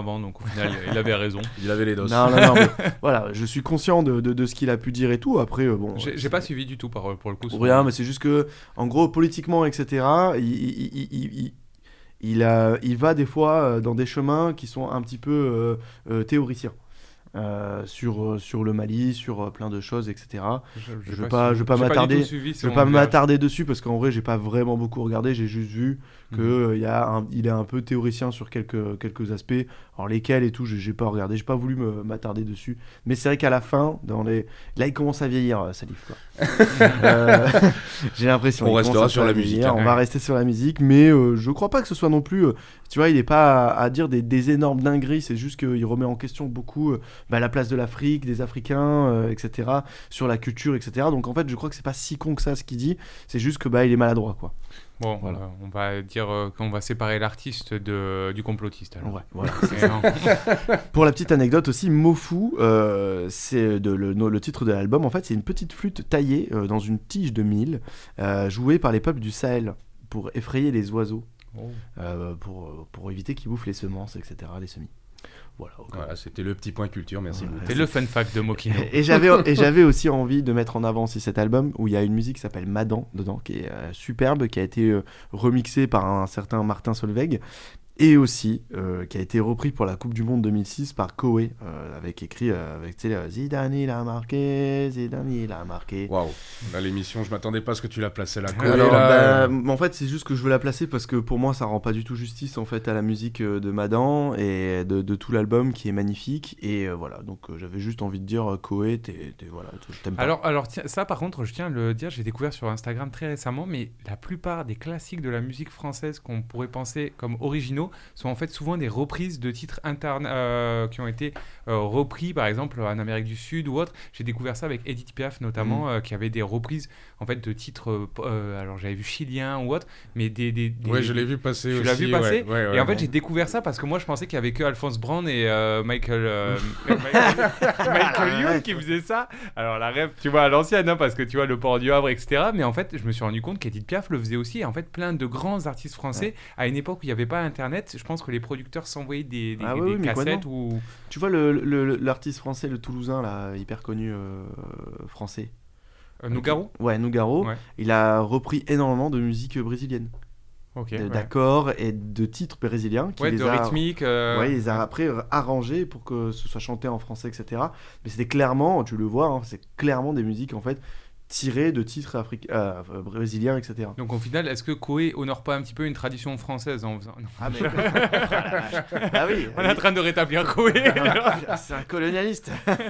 avant, donc au final, il avait raison. Il avait les doses. Non, non, non. mais voilà, je suis conscient de, de, de ce qu'il a pu dire et tout. Après, euh, bon. J'ai, euh, j'ai pas suivi du tout par, pour le coup. Rien, mais c'est juste que, en gros, politiquement, et cetera, il, il, il, il, il, il, a, il va des fois euh, dans des chemins qui sont un petit peu euh, euh, théoriciens. Euh, sur, sur le Mali, sur euh, plein de choses, et cetera. Je ne vais pas, je vais pas m'attarder, suivi, je vais pas m'attarder dessus parce qu'en vrai, j'ai pas vraiment beaucoup regardé. J'ai juste vu que Mhm. euh, y a un, il est un peu théoricien sur quelques, quelques aspects. Alors lesquels et tout, j'ai, j'ai pas regardé, j'ai pas voulu me, m'attarder dessus. Mais c'est vrai qu'à la fin, dans les, là, il commence à vieillir, euh, Salif. Quoi. euh, j'ai l'impression. On il restera commence à sur la vieillir, musique, hein. On va rester sur la musique, mais euh, je crois pas que ce soit non plus. Euh, tu vois, il est pas à, à dire des, des énormes dingueries. C'est juste qu'il remet en question beaucoup euh, bah, la place de l'Afrique, des Africains, euh, et cetera. Sur la culture, et cetera. Donc en fait, je crois que c'est pas si con que ça ce qu'il dit. C'est juste que bah il est maladroit, quoi. Bon, Voilà. euh, on va dire euh, qu'on va séparer l'artiste de, du complotiste. Alors. Ouais, voilà. Et non. Pour la petite anecdote aussi, Mofu, euh, c'est de, le, no- le titre de l'album. En fait, c'est une petite flûte taillée euh, dans une tige de mil, euh, jouée par les peuples du Sahel pour effrayer les oiseaux, Oh. euh, pour, pour éviter qu'ils bouffent les semences, et cetera. Les semis. Voilà. ok. Voilà, c'était le petit point culture, merci Ouais. beaucoup. C'est le fun fact de Mokino. Et, et j'avais, et j'avais aussi envie de mettre en avant aussi cet album où il y a une musique qui s'appelle Madan dedans, qui est euh, superbe, qui a été euh, remixée par un certain Martin Solveig, et aussi euh, qui a été repris pour la Coupe du Monde deux mille six par Koé, euh, avec écrit euh, avec tu sais, euh, Zidane il a marqué, Zidane il a marqué. Waouh, là l'émission, je m'attendais pas à ce que tu la plaçais là. Alors, là, bah, en fait, c'est juste que je veux la placer parce que pour moi, ça rend pas du tout justice en fait à la musique euh, de Madan et de, de tout l'album qui est magnifique. Et euh, voilà, donc euh, j'avais juste envie de dire euh, Koé, t'es, t'es- voilà, je t'aime pas. Alors, alors tiens, ça par contre, je tiens à le dire, j'ai découvert sur Instagram très récemment, mais la plupart des classiques de la musique française qu'on pourrait penser comme originaux sont en fait souvent des reprises de titres internes euh, qui ont été euh, repris, par exemple en Amérique du Sud ou autre. J'ai découvert ça avec Edith Piaf notamment, Mhm. euh, qui avait des reprises en fait de titres, euh, euh, alors j'avais vu chiliens ou autre, mais des, des, des- Ouais, je l'ai vu passer Tu aussi. l'as vu passer ouais, ouais, Et en ouais. fait, j'ai découvert ça parce que moi, je pensais qu'il y avait que Alphonse Brand et euh, Michael, euh, Michael, Michael Youn qui faisaient ça. Alors la rêve, tu vois, à l'ancienne, hein, parce que tu vois le port du Havre, et cetera. Mais en fait, je me suis rendu compte qu'Edith Piaf le faisait aussi. Et en fait, plein de grands artistes français, à une époque où il n'y avait pas Internet, je pense que les producteurs s'envoyaient des, des, Ah des oui, oui, mais cassettes quoi, ou. Tu vois le, le- le- l'artiste français, le Toulousain là, hyper connu euh, français. Euh, Nougaro. Ouais, Nougaro. Ouais. Il a repris énormément de musique brésilienne, Ok. de- ouais. d'accords et de titres brésiliens. Qui Ouais, les de a, rythmique. euh, Ouais, il les a après arrangés pour que ce soit chanté en français, et cetera. Mais c'était clairement, tu le vois, hein, c'est clairement des musiques en fait tirées de titres africains, euh, brésiliens, et cetera. Donc au final, est-ce que Koé honore pas un petit peu une tradition française en faisant. Non. Ah, mais... ah oui, On est en train de rétablir Koé. c'est un colonialiste.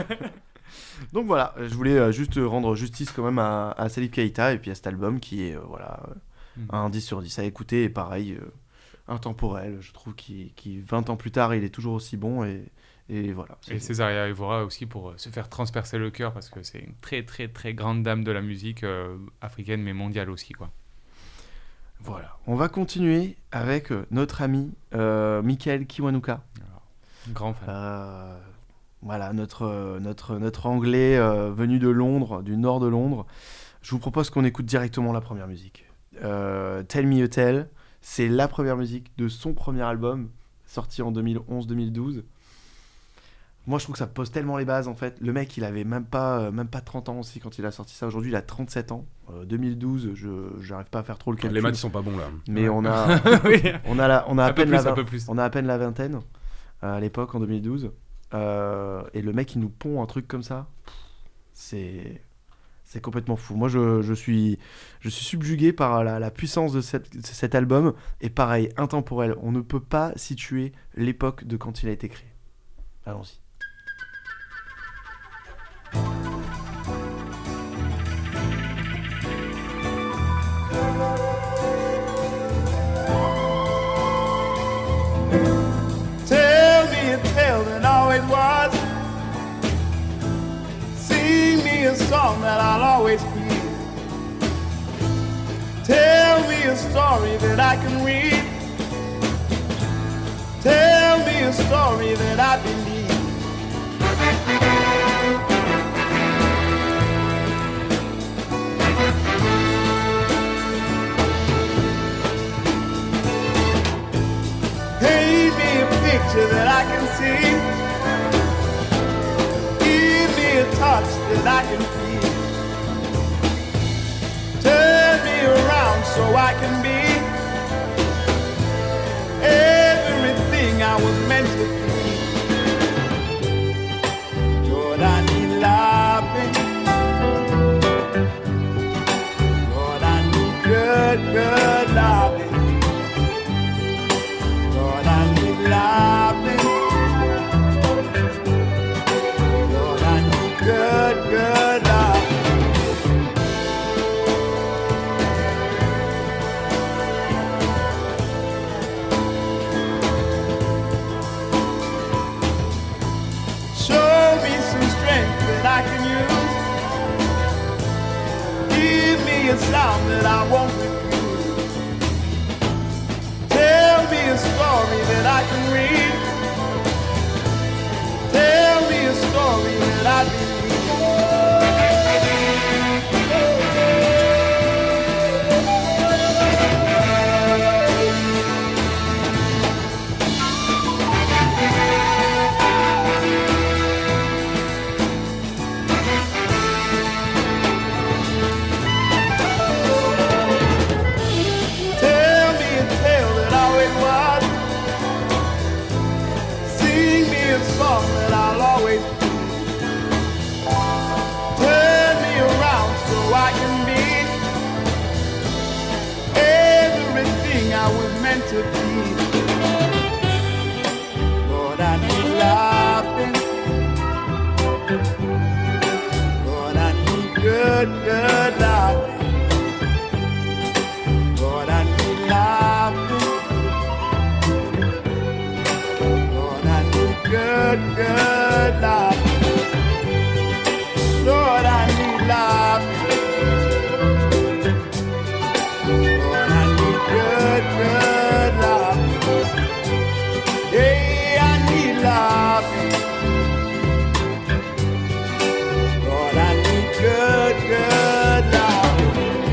Donc voilà, je voulais euh, juste rendre justice quand même à, à Salif Keïta et puis à cet album qui est euh, voilà, euh, Mm. un dix sur dix à écouter et pareil, euh, intemporel. Je trouve qu'il, qu'il, vingt ans plus tard, il est toujours aussi bon et, et voilà. Et Césaria Evora aussi pour euh, se faire transpercer le cœur parce que c'est une très très très grande dame de la musique euh, africaine mais mondiale aussi quoi. Voilà. On va continuer avec euh, notre ami euh, Michael Kiwanuka. Alors, grand fan. Euh, voilà, notre, euh, notre, notre anglais euh, venu de Londres, du nord de Londres. Je vous propose qu'on écoute directement la première musique. Euh, Tell Me a Tale, c'est la première musique de son premier album, sorti en deux mille onze deux mille douze. Moi, je trouve que ça pose tellement les bases, en fait. Le mec, il avait même pas, euh, même pas trente ans aussi quand il a sorti ça. Aujourd'hui, il a trente-sept ans. Euh, deux mille douze, je j'arrive pas à faire trop le calcul. Les maths ils sont pas bons là. Mais on a, Oui. on a, la, on a à Un peu peine plus, la un vingt- peu plus. on a à peine la vingtaine euh, à l'époque, en deux mille douze. Euh, et le mec, il nous pond un truc comme ça. C'est, c'est complètement fou. Moi, je, je, suis, je suis subjugué par la, la puissance de cette- de cet album. Et pareil, intemporel. On ne peut pas situer l'époque de quand il a été créé. Allons-y. Tell me a tale that always was. Sing me a song that I'll always hear. Tell me a story that I can read. Tell me a story that I believe. Paint me a nature that I can see. Give me a touch that I can feel. Turn me around so I can be everything I was meant to be. Lord, I need loving. Lord, I need good, good loving. Lord, I need loving. Lord, I need good, good loving. Show me some strength that I can use. Give me a sound that I won't refuse. Tell me a story that I can read. Tell me a story that I believe. Tell me a tale that always was. Sing me a song that I'll always be. Turn me around so I can be everything I was meant to be. Lord, I need loving. Lord, I need good, good loving. Lord, I need loving. Lord, I need good, good loving. Lord, I need loving. Lord, I need good, good loving. Yeah, I need loving. Lord, I need good, good loving.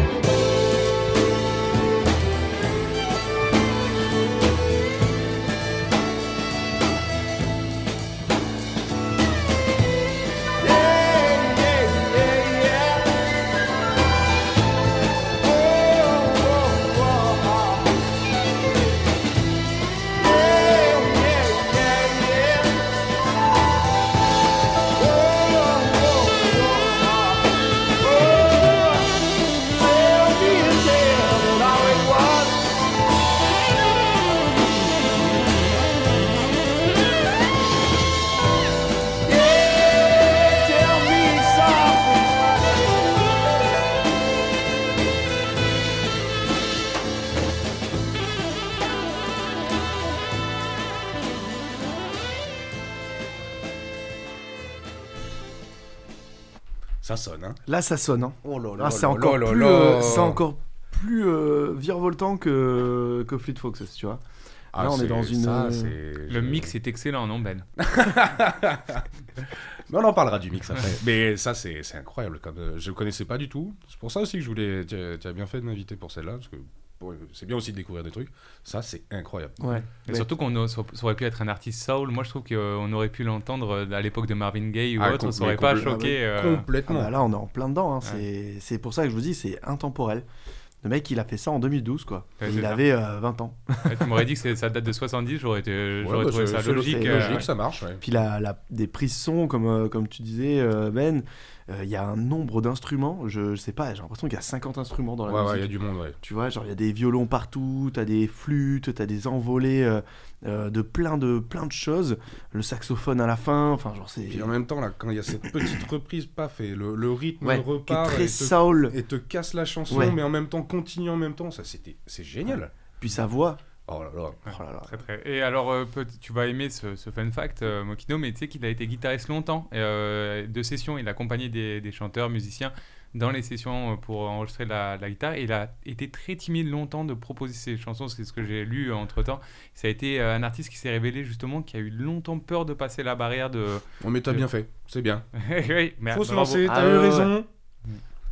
Yeah, yeah, yeah, yeah. Oh, oh, oh, oh. Yeah, yeah, yeah, yeah. Oh, oh, oh, oh. Tell me a tale that always was. Yeah, tell me something. Ça sonne, hein. Là, ça sonne. Hein. Oh là Ah, c'est encore là plus, là. euh, c'est encore plus euh, virevoltant que, que Fleet Foxes, tu vois. Ah, Là, on est c'est- dans une- ça, c'est- Le je- mix est excellent, non Ben? Mais on en parlera du mix après. Mais ça, c'est c'est incroyable. Comme, euh, je ne connaissais pas du tout. C'est pour ça aussi que je voulais. Tu as tu as bien fait de m'inviter pour celle-là. Parce que bon, c'est bien aussi de découvrir des trucs. Ça, c'est incroyable. Ouais. Et Mais- surtout qu'on a- ça aurait pu être un artiste soul. Moi, je trouve qu'on aurait pu l'entendre à l'époque de Marvin Gaye ou Ah, autre. com- Ça aurait mais pas complètement. choqué. euh, Ah Complètement. bah là, on est en plein dedans. Hein. Ouais. C'est, c'est pour ça que je vous dis, c'est intemporel. Le mec, il a fait ça en deux mille douze, quoi. Ouais, Et c'est il ça. avait euh, vingt ans. Ouais, tu m'aurais dit que c'est- ça date de soixante-dix, j'aurais, été, Ouais, j'aurais bah, trouvé c'est- ça c'est logique. c'est euh, Logique, ouais. ça marche. Ouais. Puis la, la- des prises son, comme, euh, comme tu disais, euh, Ben, euh, il y a un nombre d'instruments. Je, je sais pas, j'ai l'impression qu'il y a cinquante instruments dans la Ouais, ouais, il y musique. a du monde, ouais. Tu vois, genre il y a des violons partout, t'as des flûtes, t'as des envolées euh, euh, de plein de plein de choses. Le saxophone à la fin, enfin genre c'est Et puis en même temps, là, quand il y a cette petite reprise, paf, et le, le rythme ouais, qui est repart très et, te, soul. et te casse la chanson, Ouais. mais en même temps continue en même temps, ça c'était, c'est génial. Puis sa voix. Oh là là. Oh là là. Très, très. Et alors, euh, peut- tu vas aimer ce, ce fun fact, euh, Mokino, mais tu sais qu'il a été guitariste longtemps. Et, euh, de sessions, il a accompagné des, des chanteurs, musiciens dans les sessions pour enregistrer la, la guitare. Et il a été très timide longtemps de proposer ses chansons, c'est ce que j'ai lu entre temps. Ça a été euh, un artiste qui s'est révélé justement, qui a eu longtemps peur de passer la barrière de. Oh, mais t'as Euh, bien fait, c'est bien. Oui, mais Faut se bravo. lancer, t'as Ah eu ouais, raison.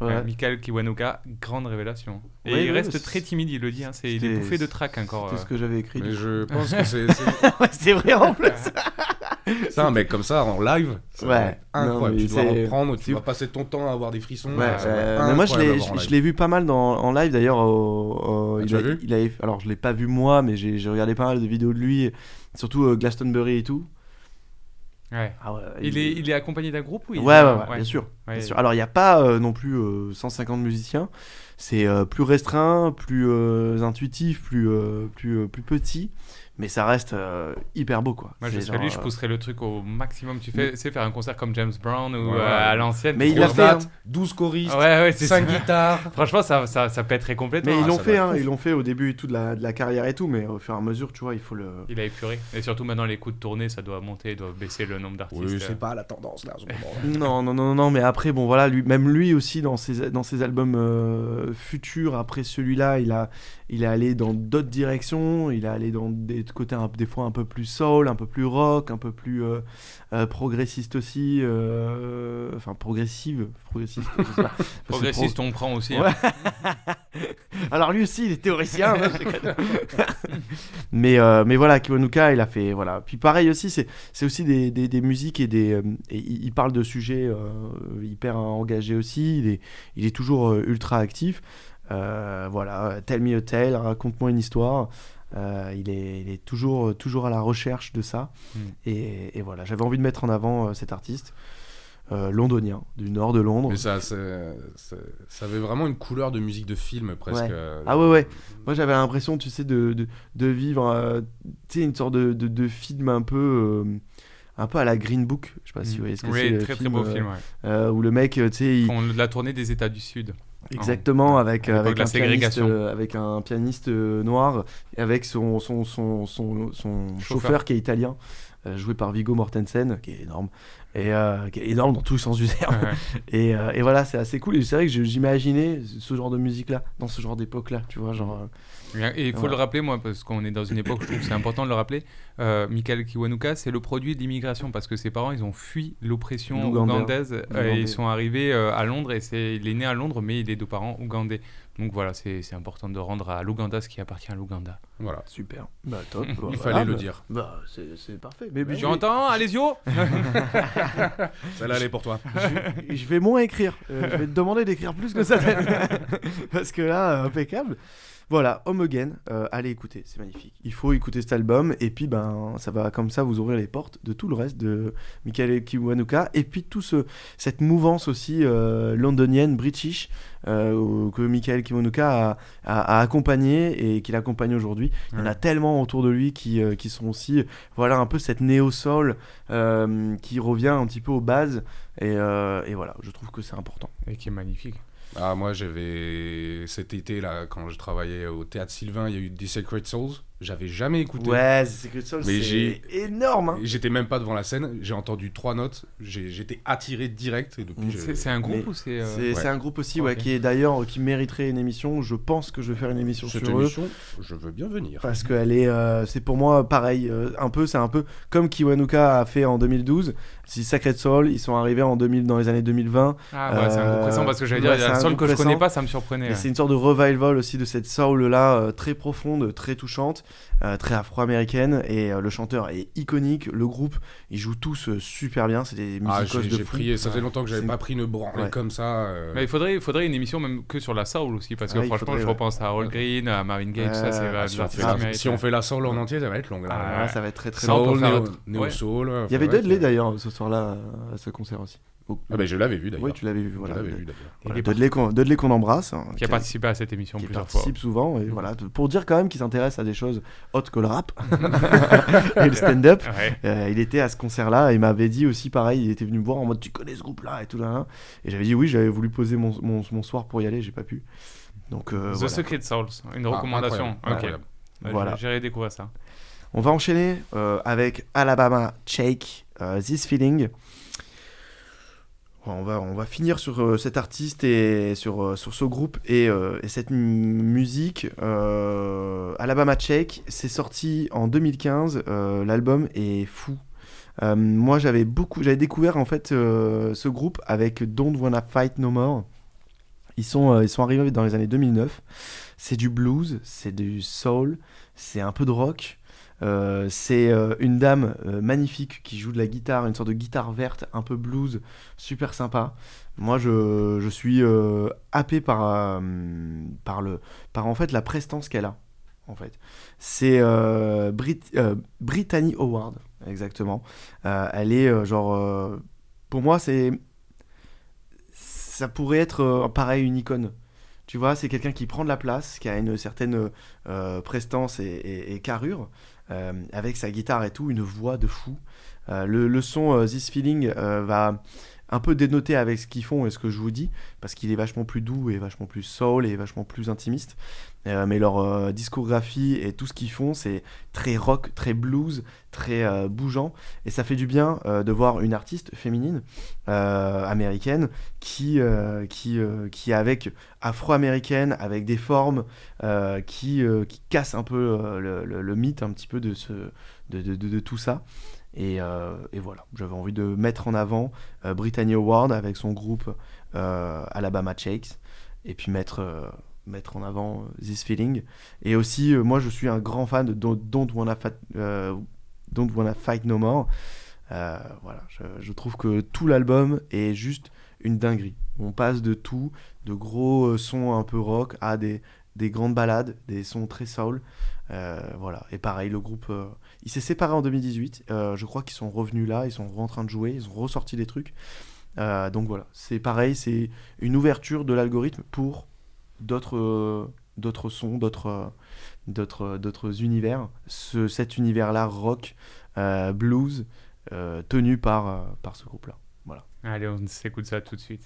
Ouais. Ouais, Michael Kiwanuka, grande révélation. Et Ouais, il ouais, reste c'est- très timide, il le dit. Hein, c'est c'était- des bouffées de trac encore. C'est euh. ce que j'avais écrit. Mais je pense que c'est, c'est, Ouais, c'est vrai en plus. c'est un mec comme ça en live. Ça Ouais. va être incroyable. Non, mais tu dois c'est- reprendre, c'est- tu vas passer ton temps à avoir des frissons. Ouais, ça va être euh, mais moi je l'ai, incroyable à voir en je, live. je l'ai vu pas mal dans, en live d'ailleurs. au- au- Ah, il, tu a- l'as vu il avait, alors je l'ai pas vu moi, mais j'ai, j'ai regardé pas mal de vidéos de lui, surtout euh, Glastonbury et tout. Ouais. Ah ouais, Il, est, il est accompagné d'un groupe ou il ouais, est- ouais, ouais, bien sûr. Ouais. Bien sûr. Alors il n'y a pas euh, non plus euh, cent cinquante musiciens. C'est euh, plus restreint, plus euh, intuitif, plus, euh, plus, euh, plus petit. Mais ça reste euh, hyper beau quoi. Moi, je C'est serais genre, lui, je euh, pousserais le truc au maximum. Tu fais, sais, faire un concert comme James Brown ou Ouais, euh, ouais. à l'ancienne. Mais il grosse l'a fait, batte. hein. douze choristes, Ouais, ouais, c'est cinq ça. guitares. Franchement, ça, ça, ça pèterait complètement. Mais ils Ah, l'ont ça fait, doit- hein, ils l'ont fait au début et tout de la, de la carrière et tout, mais au fur et à mesure, tu vois, il faut le. Il a épuré. Et surtout maintenant, les coups de tournée, ça doit monter, doit baisser le nombre d'artistes. Oui, euh. c'est pas la tendance là. en ce moment. Non, non, non, non, mais après, bon, voilà, lui, même lui aussi, dans ses, dans ses albums euh, futurs, après celui-là, il, a, il est allé dans d'autres directions, il est allé dans des côtés un- des fois un peu plus soul, un peu plus rock, un peu plus euh, euh, progressiste aussi, euh, enfin, progressive, progressiste, je sais pas. Progressiste, on prend aussi. Ouais. hein. Alors lui aussi, il est théoricien. hein, c'est- mais, euh, mais voilà, Kiwanuka, il a fait. Voilà. Puis pareil aussi, c'est, c'est aussi des, des, des musiques et des. euh, et il il parle de sujets euh, hyper engagés aussi. Il est, il est toujours euh, ultra actif. Euh, voilà, Tell Me a Tale, raconte-moi une histoire. Euh, il, est, il est toujours, toujours à la recherche de ça. Mm. Et, et voilà, j'avais envie de mettre en avant euh, cet artiste. Euh, londonien, du nord de Londres. Mais ça, c'est- c'est- ça avait vraiment une couleur de musique de film presque. Ouais. euh, Ah ouais, ouais. Moi, j'avais l'impression, tu sais, de, de, de vivre, euh, tu sais, une sorte de, de, de film un peu, euh, un peu à la Green Book. Je sais pas si vous voyez ce que c'est. Oui, le très très film, beau euh, film. Ouais. euh, où le mec, euh, tu sais, Ils il- font de la tournée des États du Sud. exactement, avec, à l'époque avec, de la un pianiste, ségrégation. euh, avec un pianiste euh, noir, et avec son, son, son, son, son chauffeur. Chauffeur. qui est italien, euh, joué par Viggo Mortensen, qui est énorme. Et euh, qui est énorme dans tous les sens du terme. Ouais, ouais. Et, euh, et voilà, c'est assez cool. Et c'est vrai que je- j'imaginais ce genre de musique-là, dans ce genre d'époque-là, tu vois, genre... euh, Bien, Et il faut Voilà. le rappeler, moi, parce qu'on est dans une époque, je trouve que c'est important de le rappeler. Euh, Michael Kiwanuka, c'est le produit de l'immigration parce que ses parents, ils ont fui l'oppression L'Ouganda. ougandaise euh, et Ougandais. ils sont arrivés euh, à Londres. Et c'est, il est né à Londres, mais il est de parents ougandais. Donc voilà, c'est, c'est important de rendre à l'Ouganda ce qui appartient à l'Ouganda. Voilà. Super. Bah, top. Il Voilà, fallait le bah- dire. Bah, c'est, c'est parfait. Mais, mais Tu je, vais, entends, Alessio Celle-là, elle est pour toi. je- je vais moins écrire. Euh, je vais te demander d'écrire plus que ça. Parce que là, euh, impeccable. Voilà, Home Again, euh, allez écouter, c'est magnifique. Il faut écouter cet album et puis ben ça va comme ça vous ouvrir les portes de tout le reste de Michael Kiwanuka et puis tout ce cette mouvance aussi euh, londonienne, british euh, que Michael Kiwanuka a, a, a accompagné et qu'il accompagne aujourd'hui. Il y en a Ouais. tellement autour de lui qui, euh, qui sont aussi voilà un peu cette néo soul euh, qui revient un petit peu aux bases et, euh, et voilà, je trouve que c'est important. Et qui est magnifique. Ah, moi, j'avais cet été là, quand je travaillais au théâtre Sylvain, il y a eu The Sacred Souls. J'avais jamais écouté. Ouais, Secret Soul, Mais c'est j'ai- énorme. Hein. Et J'étais même pas devant la scène. J'ai entendu trois notes. J'ai- J'étais attiré direct et depuis. Mm. je- C'est, c'est un groupe Mais ou c'est. euh, C'est ouais. c'est un groupe aussi ouais, Ok. qui est d'ailleurs qui mériterait une émission. Je pense que je vais faire une émission Cette sur eux émission, je veux bien venir. parce que elle est, euh, c'est pour moi pareil. euh, un peu, c'est un peu comme Kiwanuka a fait en deux mille douze. Si Sacred Soul, ils sont arrivés en deux mille dans les années deux mille vingt. Ah, ouais, c'est un Euh, groupe récent parce que j'allais ouais, dire, c'est la un seule groupe que je connais récent. pas, ça me surprenait. Et ouais. c'est une sorte de revival aussi de cette soul là, euh, très profonde, très touchante, euh, très afro-américaine. Et euh, le chanteur est iconique. Le groupe, ils jouent tous euh, super bien. C'est des Ah, musicos j'ai de j'ai fou. prié. Ça faisait longtemps que j'avais C'est- pas pris une branlée Ouais. comme ça. euh. Mais il faudrait, il faudrait une émission même que sur la soul aussi, parce que Ah, il franchement, faudrait, je ouais. repense à All Green, à Marvin Gaye, tout ça, Ouais, c'est ah, euh, si, de on fait l'artiste la, mérite. si on fait la soul en entier, ça va être long. Là. Ah, Ouais, ça va être très très Ça, on long. peut Soul, faire néo, un- néo ouais. soul. Il y avait faudrait Dudley que- d'ailleurs ce soir-là à ce concert aussi. Oh, Ah ben je l'avais vu d'ailleurs. oui, tu l'avais vu. Voilà. Je l'avais vu d'ailleurs. Voilà, Il est Dudley qu'on Dudley qu'on embrasse, hein, Qui a participé à cette émission qui plusieurs fois. participe souvent, et voilà, t- pour dire quand même qu'il s'intéresse à des choses autres que le rap et le stand-up. Ouais. Euh, il était à ce concert-là et il m'avait dit aussi pareil, il était venu me voir en mode tu connais ce groupe-là et tout là, là. Et j'avais dit oui, j'avais voulu poser mon, mon, mon soir pour y aller, j'ai pas pu. Donc euh, The voilà. Secret Souls, une Ah, recommandation. incroyable, Ok. incroyable. Ouais, Voilà. J'irai découvrir ça. On va enchaîner euh, avec Alabama Shake, euh, This Feeling. On va, on va finir sur euh, cet artiste et sur, euh, sur ce groupe et, euh, et cette m- musique. Euh, Alabama Shake, c'est sorti en deux mille quinze. Euh, l'album est fou. Euh, moi, j'avais beaucoup, j'avais découvert en fait euh, ce groupe avec Don't Wanna Fight No More. Ils sont, euh, ils sont arrivés dans les années deux mille neuf. C'est du blues, c'est du soul, c'est un peu de rock. Euh, c'est euh, une dame euh, magnifique qui joue de la guitare, une sorte de guitare verte, un peu blues, super sympa. Moi, je, je suis euh, happé par, euh, par, le, par en fait la prestance qu'elle a. En fait, c'est euh, Brit- euh, Brittany Howard, exactement. Euh, elle est euh, genre, euh, pour moi, c'est, ça pourrait être euh, pareil une icône. Tu vois, c'est quelqu'un qui prend de la place, qui a une certaine euh, prestance et, et, et carrure. Euh, avec sa guitare et tout, une voix de fou. Euh, le, le son euh, This Feeling euh, va un peu dénoter avec ce qu'ils font et ce que je vous dis, parce qu'il est vachement plus doux et vachement plus soul et vachement plus intimiste. Euh, mais leur euh, discographie et tout ce qu'ils font, c'est très rock, très blues, très euh, bougeant. Et ça fait du bien euh, de voir une artiste féminine euh, américaine qui, euh, qui, euh, qui est avec afro-américaine, avec des formes euh, qui, euh, qui cassent un peu euh, le, le, le mythe un petit peu de, ce, de, de, de, de tout ça. Et, euh, et voilà, j'avais envie de mettre en avant euh, Brittany Howard avec son groupe euh, Alabama Shakes, et puis mettre, euh, mettre en avant euh, This Feeling. Et aussi, euh, moi je suis un grand fan de Don't, Don't, Wanna, Fat, euh, Don't Wanna Fight No More. Euh, voilà, je, je trouve que tout l'album est juste une dinguerie. On passe de tout, de gros euh, sons un peu rock à des, des grandes ballades, des sons très soul. Euh, voilà, et pareil, le groupe euh, il s'est séparé en deux mille dix-huit. Euh, je crois qu'ils sont revenus là, ils sont en train de jouer, ils ont ressorti des trucs. Euh, donc voilà, c'est pareil, c'est une ouverture de l'algorithme pour d'autres, euh, d'autres sons, d'autres, euh, d'autres, d'autres univers. Ce, cet univers-là, rock, euh, blues, euh, tenu par, euh, par ce groupe-là. Voilà. Allez, on s'écoute ça tout de suite.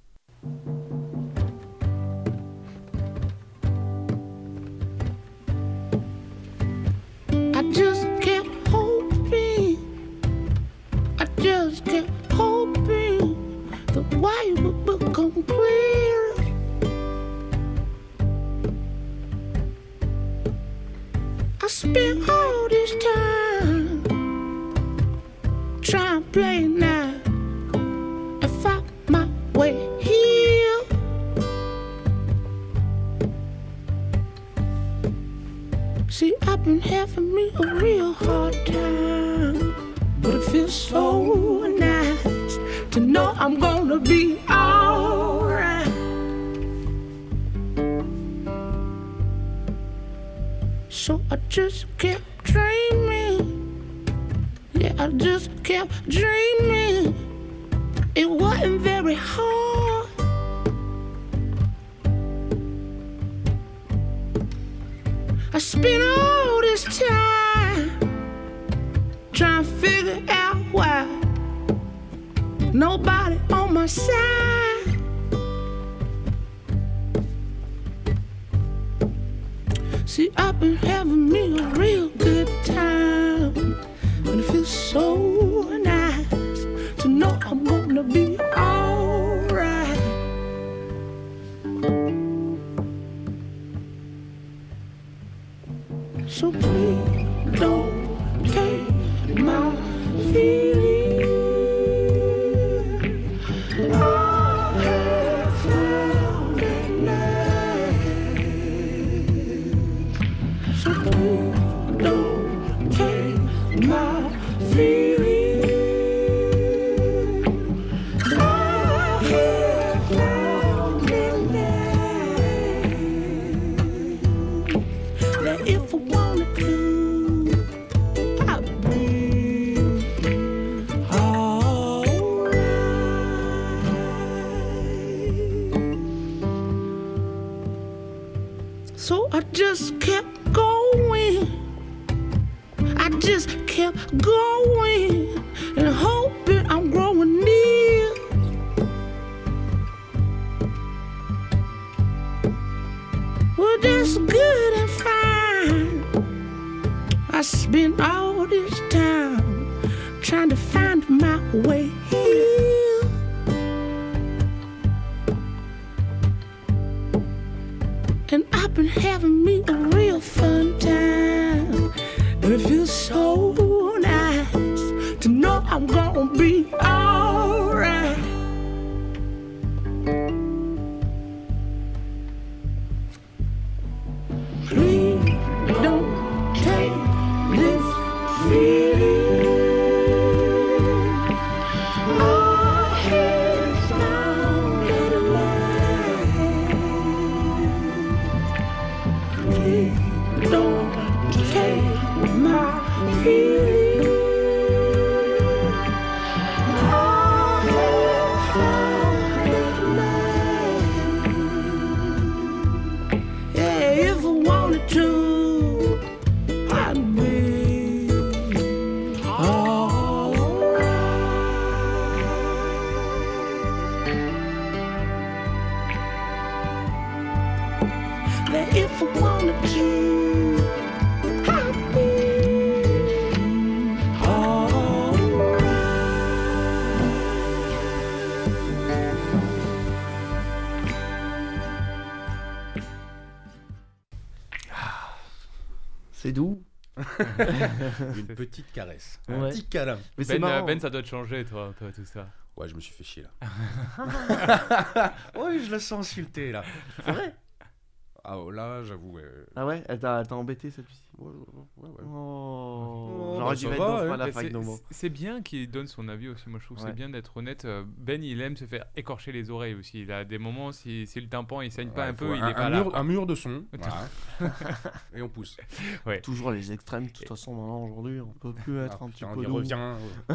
I just kept hoping, I just kept hoping the way would become clear. I spent all this time trying to play now and find my way here. See, I've been having me a real hard time, but it feels so nice to know I'm gonna be alright. So I just kept dreaming, yeah, I just kept dreaming. It wasn't very hard. I spent all this time trying to figure out why nobody on my side. See, I've been having me a real good time, and it feels so nice to know I'm gonna be alright. So please don't take my feelings. I have found it now. So please don't take my feelings. I have found it now. That if I wanted to, I'd be alright. So I just kept going. I just kept going and hoping I'm growing near. Well, that's good and fine. I spent all this time trying to find my way here. And I've been having me a real fun time, and it feels so nice to know I'm gonna be alright. C'est doux. Une petite caresse. Ouais. Un petit câlin. Mais c'est Ben, euh, marrant. Ben, ça doit te changer, toi, un peu, tout ça. Ouais, je me suis fait chier là. Ouais, je la sens insultée là. C'est vrai. Ah, oh, là, j'avoue. ouais. Ah ouais, elle t'a elle t'a embêté cette fois-ci. Ouais, ouais, ouais. Oh, Oh, j'aurais bah, dû ça mettre va, dans ouais. à la Mais fin c'est- de nos mots. c'est- C'est bien qu'il donne son avis aussi. Moi, je trouve que Ouais. c'est bien d'être honnête. Euh, Ben, il aime se faire écorcher les oreilles aussi. Il a des moments, si, si le tympan il saigne pas Ouais, un faut peu, il un, est pas un là. mur, un mur de son. Voilà. Et on pousse. Toujours les extrêmes, de toute façon, maintenant, aujourd'hui, on peut plus être Ah, un petit putain, peu on y doux. revient.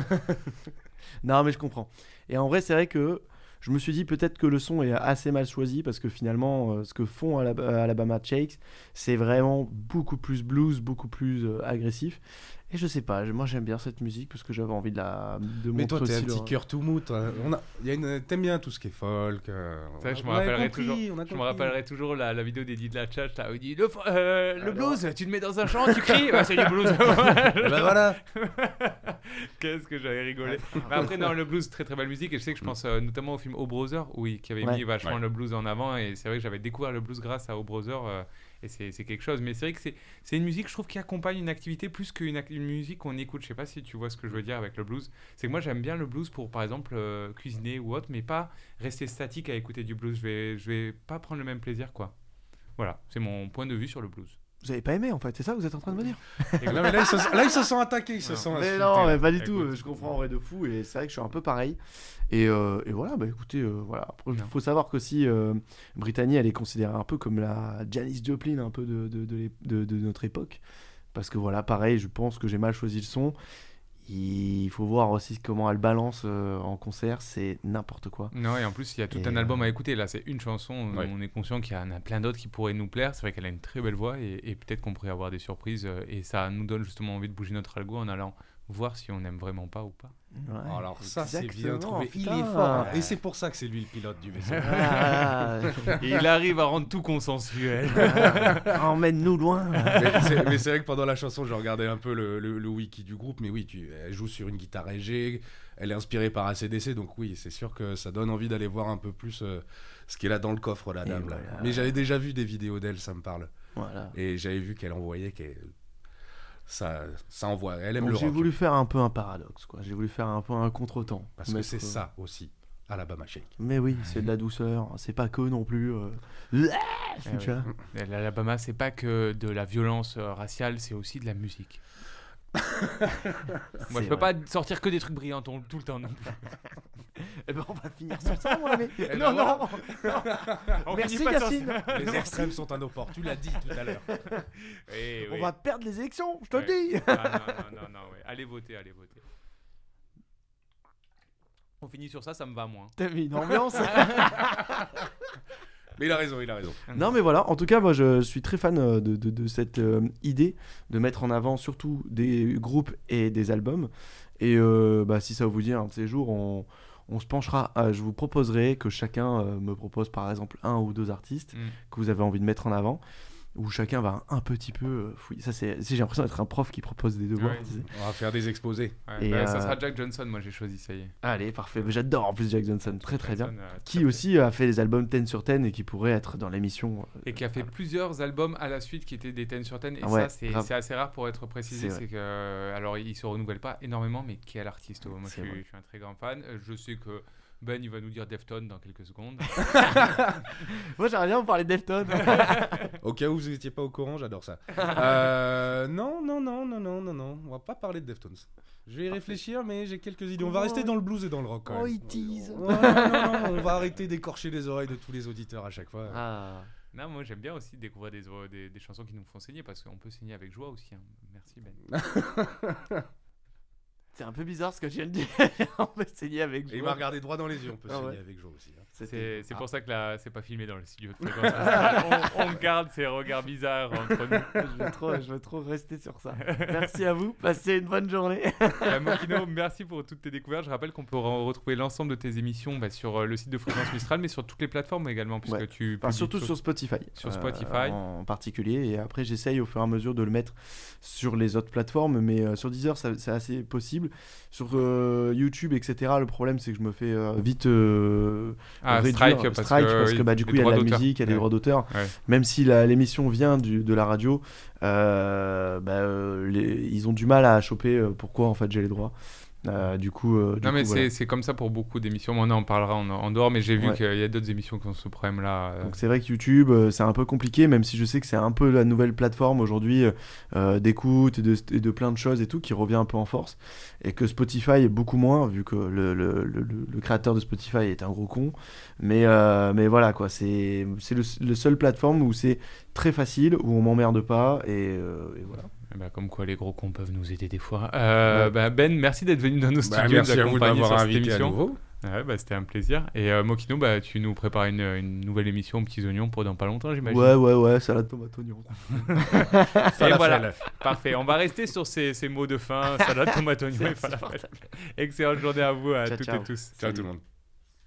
Non, mais je comprends. Et en vrai, c'est vrai que je me suis dit peut-être que le son est assez mal choisi parce que finalement, euh, ce que font Alab- euh, Alabama Shakes, c'est vraiment beaucoup plus blues, beaucoup plus euh, agressif. Et je sais pas, je- moi j'aime bien cette musique parce que j'avais envie de la de Mais toi, montrer t'es un aussi petit leur- cœur tout mou. toi. On a, il y a une, t'aimes bien tout ce qui est folk. euh, C'est vrai que je me on avait rappellerai compris, toujours, on a je me compris. rappellerai toujours la, la vidéo d'Eddie de la Church là, où il dit le, fr- euh, le Alors. blues, tu te mets dans un champ, tu cries, bah, c'est du blues. Eh ben voilà. Qu'est-ce que j'avais rigolé. Mais après, non, le blues, très très belle musique. Et je sais que je pense euh, notamment au film O Brother, où il, qui avait Ouais. mis vachement Ouais. le blues en avant. Et c'est vrai que j'avais découvert le blues grâce à O Brother. euh, et c'est c'est quelque chose. Mais c'est vrai que c'est c'est une musique, je trouve, qui accompagne une activité plus qu'une ac- une musique qu'on écoute. Je sais pas si tu vois ce que je veux dire avec le blues. C'est que moi, j'aime bien le blues pour, par exemple, euh, cuisiner ou autre, mais pas rester statique à écouter du blues. Je vais, je vais pas prendre le même plaisir, quoi. Voilà, c'est mon point de vue sur le blues. Vous avez pas aimé en fait, c'est ça que vous êtes en train de me dire? Non, mais là, ils se, là, ils se sont attaqués. Ils se Non. sont Mais insultés, non, là. mais pas du Écoute. tout, euh, je comprends en vrai de fou et c'est vrai que je suis un peu pareil. Et, euh, et voilà, bah écoutez, euh, voilà. Après, il Non. faut savoir qu'aussi, euh, Brittany, elle est considérée un peu comme la Janis Joplin un peu de, de, de, l'ép- de- de notre époque. Parce que voilà, pareil, je pense que j'ai mal choisi le son. Il faut voir aussi comment elle balance euh, en concert, c'est n'importe quoi. Non, et en plus, il y a tout Et un euh, album à écouter. Là, c'est une chanson. Ouais. On est conscient qu'il y en a plein d'autres qui pourraient nous plaire. C'est vrai qu'elle a une très belle voix et, et peut-être qu'on pourrait avoir des surprises. euh, Et ça nous donne justement envie de bouger notre algo en allant voir si on aime vraiment pas ou pas. Ouais, Alors ça, c'est bien exactement, trouvé. Il putain. est fort. Et c'est pour ça que c'est lui le pilote du vaisseau. Ah, Et il arrive à rendre tout consensuel. ah, emmène-nous loin. mais c'est mais c'est vrai que pendant la chanson, je regardais un peu le, le- le wiki du groupe. Mais oui, tu, elle joue sur une guitare E G. Elle est inspirée par A C D C. Donc oui, c'est sûr que ça donne envie d'aller voir un peu plus euh, ce qu'elle a dans le coffre, la Et dame. là. voilà. Mais j'avais déjà vu des vidéos d'elle, ça me parle. Voilà. Et j'avais vu qu'elle envoyait qu'elle... Ça, ça envoie. Elle aime Donc le j'ai rock. voulu faire un peu un paradoxe, quoi. J'ai voulu faire un peu un contretemps. Parce que Mettre, c'est euh, ça aussi, Alabama Shake. Mais oui, c'est de la douceur, c'est pas que non plus. euh, Eh tu vois. Et L'Alabama, c'est pas que de la violence euh, raciale, c'est aussi de la musique. Moi, je peux vrai. pas sortir que des trucs brillants tout tout le temps non plus. Eh ben on va finir sur ça, mon ami. ben non, voilà. non, On Merci, finit pas sur Yacine. ça. Les extrêmes sont un apport, tu l'as dit tout à l'heure. Eh On oui. va perdre les élections, je te le Ouais. dis. Ah, non, non, non, non, ouais. Allez voter, allez voter. On finit sur ça, ça me va moins. T'as mis une ambiance. Mais il a raison, il a raison. Non mais voilà, en tout cas moi je suis très fan euh, de, de, de cette euh, idée de mettre en avant surtout des groupes et des albums. Et euh, bah, si ça vous dit un de ces jours, on, on se penchera, euh, je vous proposerai que chacun euh, me propose par exemple un ou deux artistes Mm. que vous avez envie de mettre en avant, où chacun va un petit peu euh, fouiller. Ça c'est, c'est- j'ai l'impression d'être un prof qui propose des devoirs. Ouais. tu sais. On va faire des exposés. Ouais, Et, bah, Ça euh, sera Jack Johnson, moi j'ai choisi, ça y est. Allez, parfait. J'adore en plus Jack Johnson, très très bien. Johnson, euh, Qui très, aussi a fait les albums dix sur dix et qui pourrait être dans l'émission. euh, Et qui a fait plusieurs albums à la suite qui étaient des ten sur ten. Et Ah ouais, ça, c'est grave. c'est assez rare pour être précisé. C'est vrai. C'est que, euh, alors, il se renouvelle pas énormément, mais quel artiste. Moi, je C'est suis, vrai. je suis un très grand fan. Euh, Je sais que Ben, il va nous dire Deftones dans quelques secondes. Moi j'aimerais bien vous parler de Deftones. Au cas où vous n'étiez pas au courant, j'adore ça. Euh, non, non, non, non, non, non, non. On va pas parler de Deftones. Je vais y réfléchir, mais j'ai quelques idées. On va rester dans le blues et dans le rock. Quand Oh, même. il tease. Ouais, non, non, non, on va arrêter d'écorcher les oreilles de tous les auditeurs à chaque fois. Ah. Non, moi, j'aime bien aussi découvrir des, des, des chansons qui nous font saigner parce qu'on peut saigner avec joie aussi. hein. Merci, Ben. C'est un peu bizarre ce que je viens de dire. On peut saigner avec Et il joie. m'a regardé droit dans les yeux. On peut Ah saigner ouais. avec joie aussi. hein. C'est c'est Ah. pour ça que là, c'est pas filmé dans le studio de fréquence. Parce qu'on- on, garde ces regards bizarres entre nous. je, veux trop, je veux trop rester sur ça. Merci à vous. Passez une bonne journée. Euh, Mokino, merci pour toutes tes découvertes. Je rappelle qu'on peut re- retrouver l'ensemble de tes émissions bah, sur euh, le site de Fréquence Mistral, mais sur toutes les plateformes également, puisque Ouais. tu Enfin, publies surtout tout- sur Spotify. Sur Euh, Spotify. en particulier. Et après, j'essaye au fur et à mesure de le mettre sur les autres plateformes. Mais euh, sur Deezer, ça- c'est assez possible. possible. Sur euh, YouTube, et cetera, le problème, c'est que je me fais euh, vite euh, Ah, réduire, strike, parce strike, que, parce que oui, bah, du les coup, il y a de droits la d'auteur. musique, il y a des Ouais. droits d'auteur. Ouais. Même si la- l'émission vient du, de la radio, euh, bah, euh, les- ils ont du mal à choper euh, pourquoi en fait j'ai les droits. Euh, du coup, euh, du Non, coup, mais voilà. c'est, c'est comme ça pour beaucoup d'émissions. Moi, on en parlera en, en dehors, mais j'ai vu Ouais. qu'il y a d'autres émissions qui ont ce problème-là. euh. Donc c'est vrai que YouTube, euh, c'est un peu compliqué, même si je sais que c'est un peu la nouvelle plateforme aujourd'hui euh, euh, d'écoute et de, et de plein de choses et tout, qui revient un peu en force. Et que Spotify est beaucoup moins, vu que le, le, le, le- le créateur de Spotify est un gros con. Mais, euh, mais voilà, quoi, c'est, c'est le, le seul plateforme où c'est très facile, où on m'emmerde pas, et, euh, et voilà. Eh ben, comme quoi, les gros cons peuvent nous aider des fois. Euh, Ouais. bah, Ben, merci d'être venu dans nos Bah, studios, merci nous à vous de accompagner m'avoir sur cette invité à émission. nouveau. Ouais, bah, c'était un plaisir. Et euh, Mokino, bah, tu nous prépares une, une nouvelle émission aux petits oignons pour dans pas longtemps, j'imagine. Ouais, ouais, ouais, salade tomate oignon. Et voilà, parfait. On va rester sur ces, ces mots de fin. Salade, tomate, oignon et falafel. Excellente journée à vous, à Ciao, toutes ciao. et tous. Ciao tout le monde.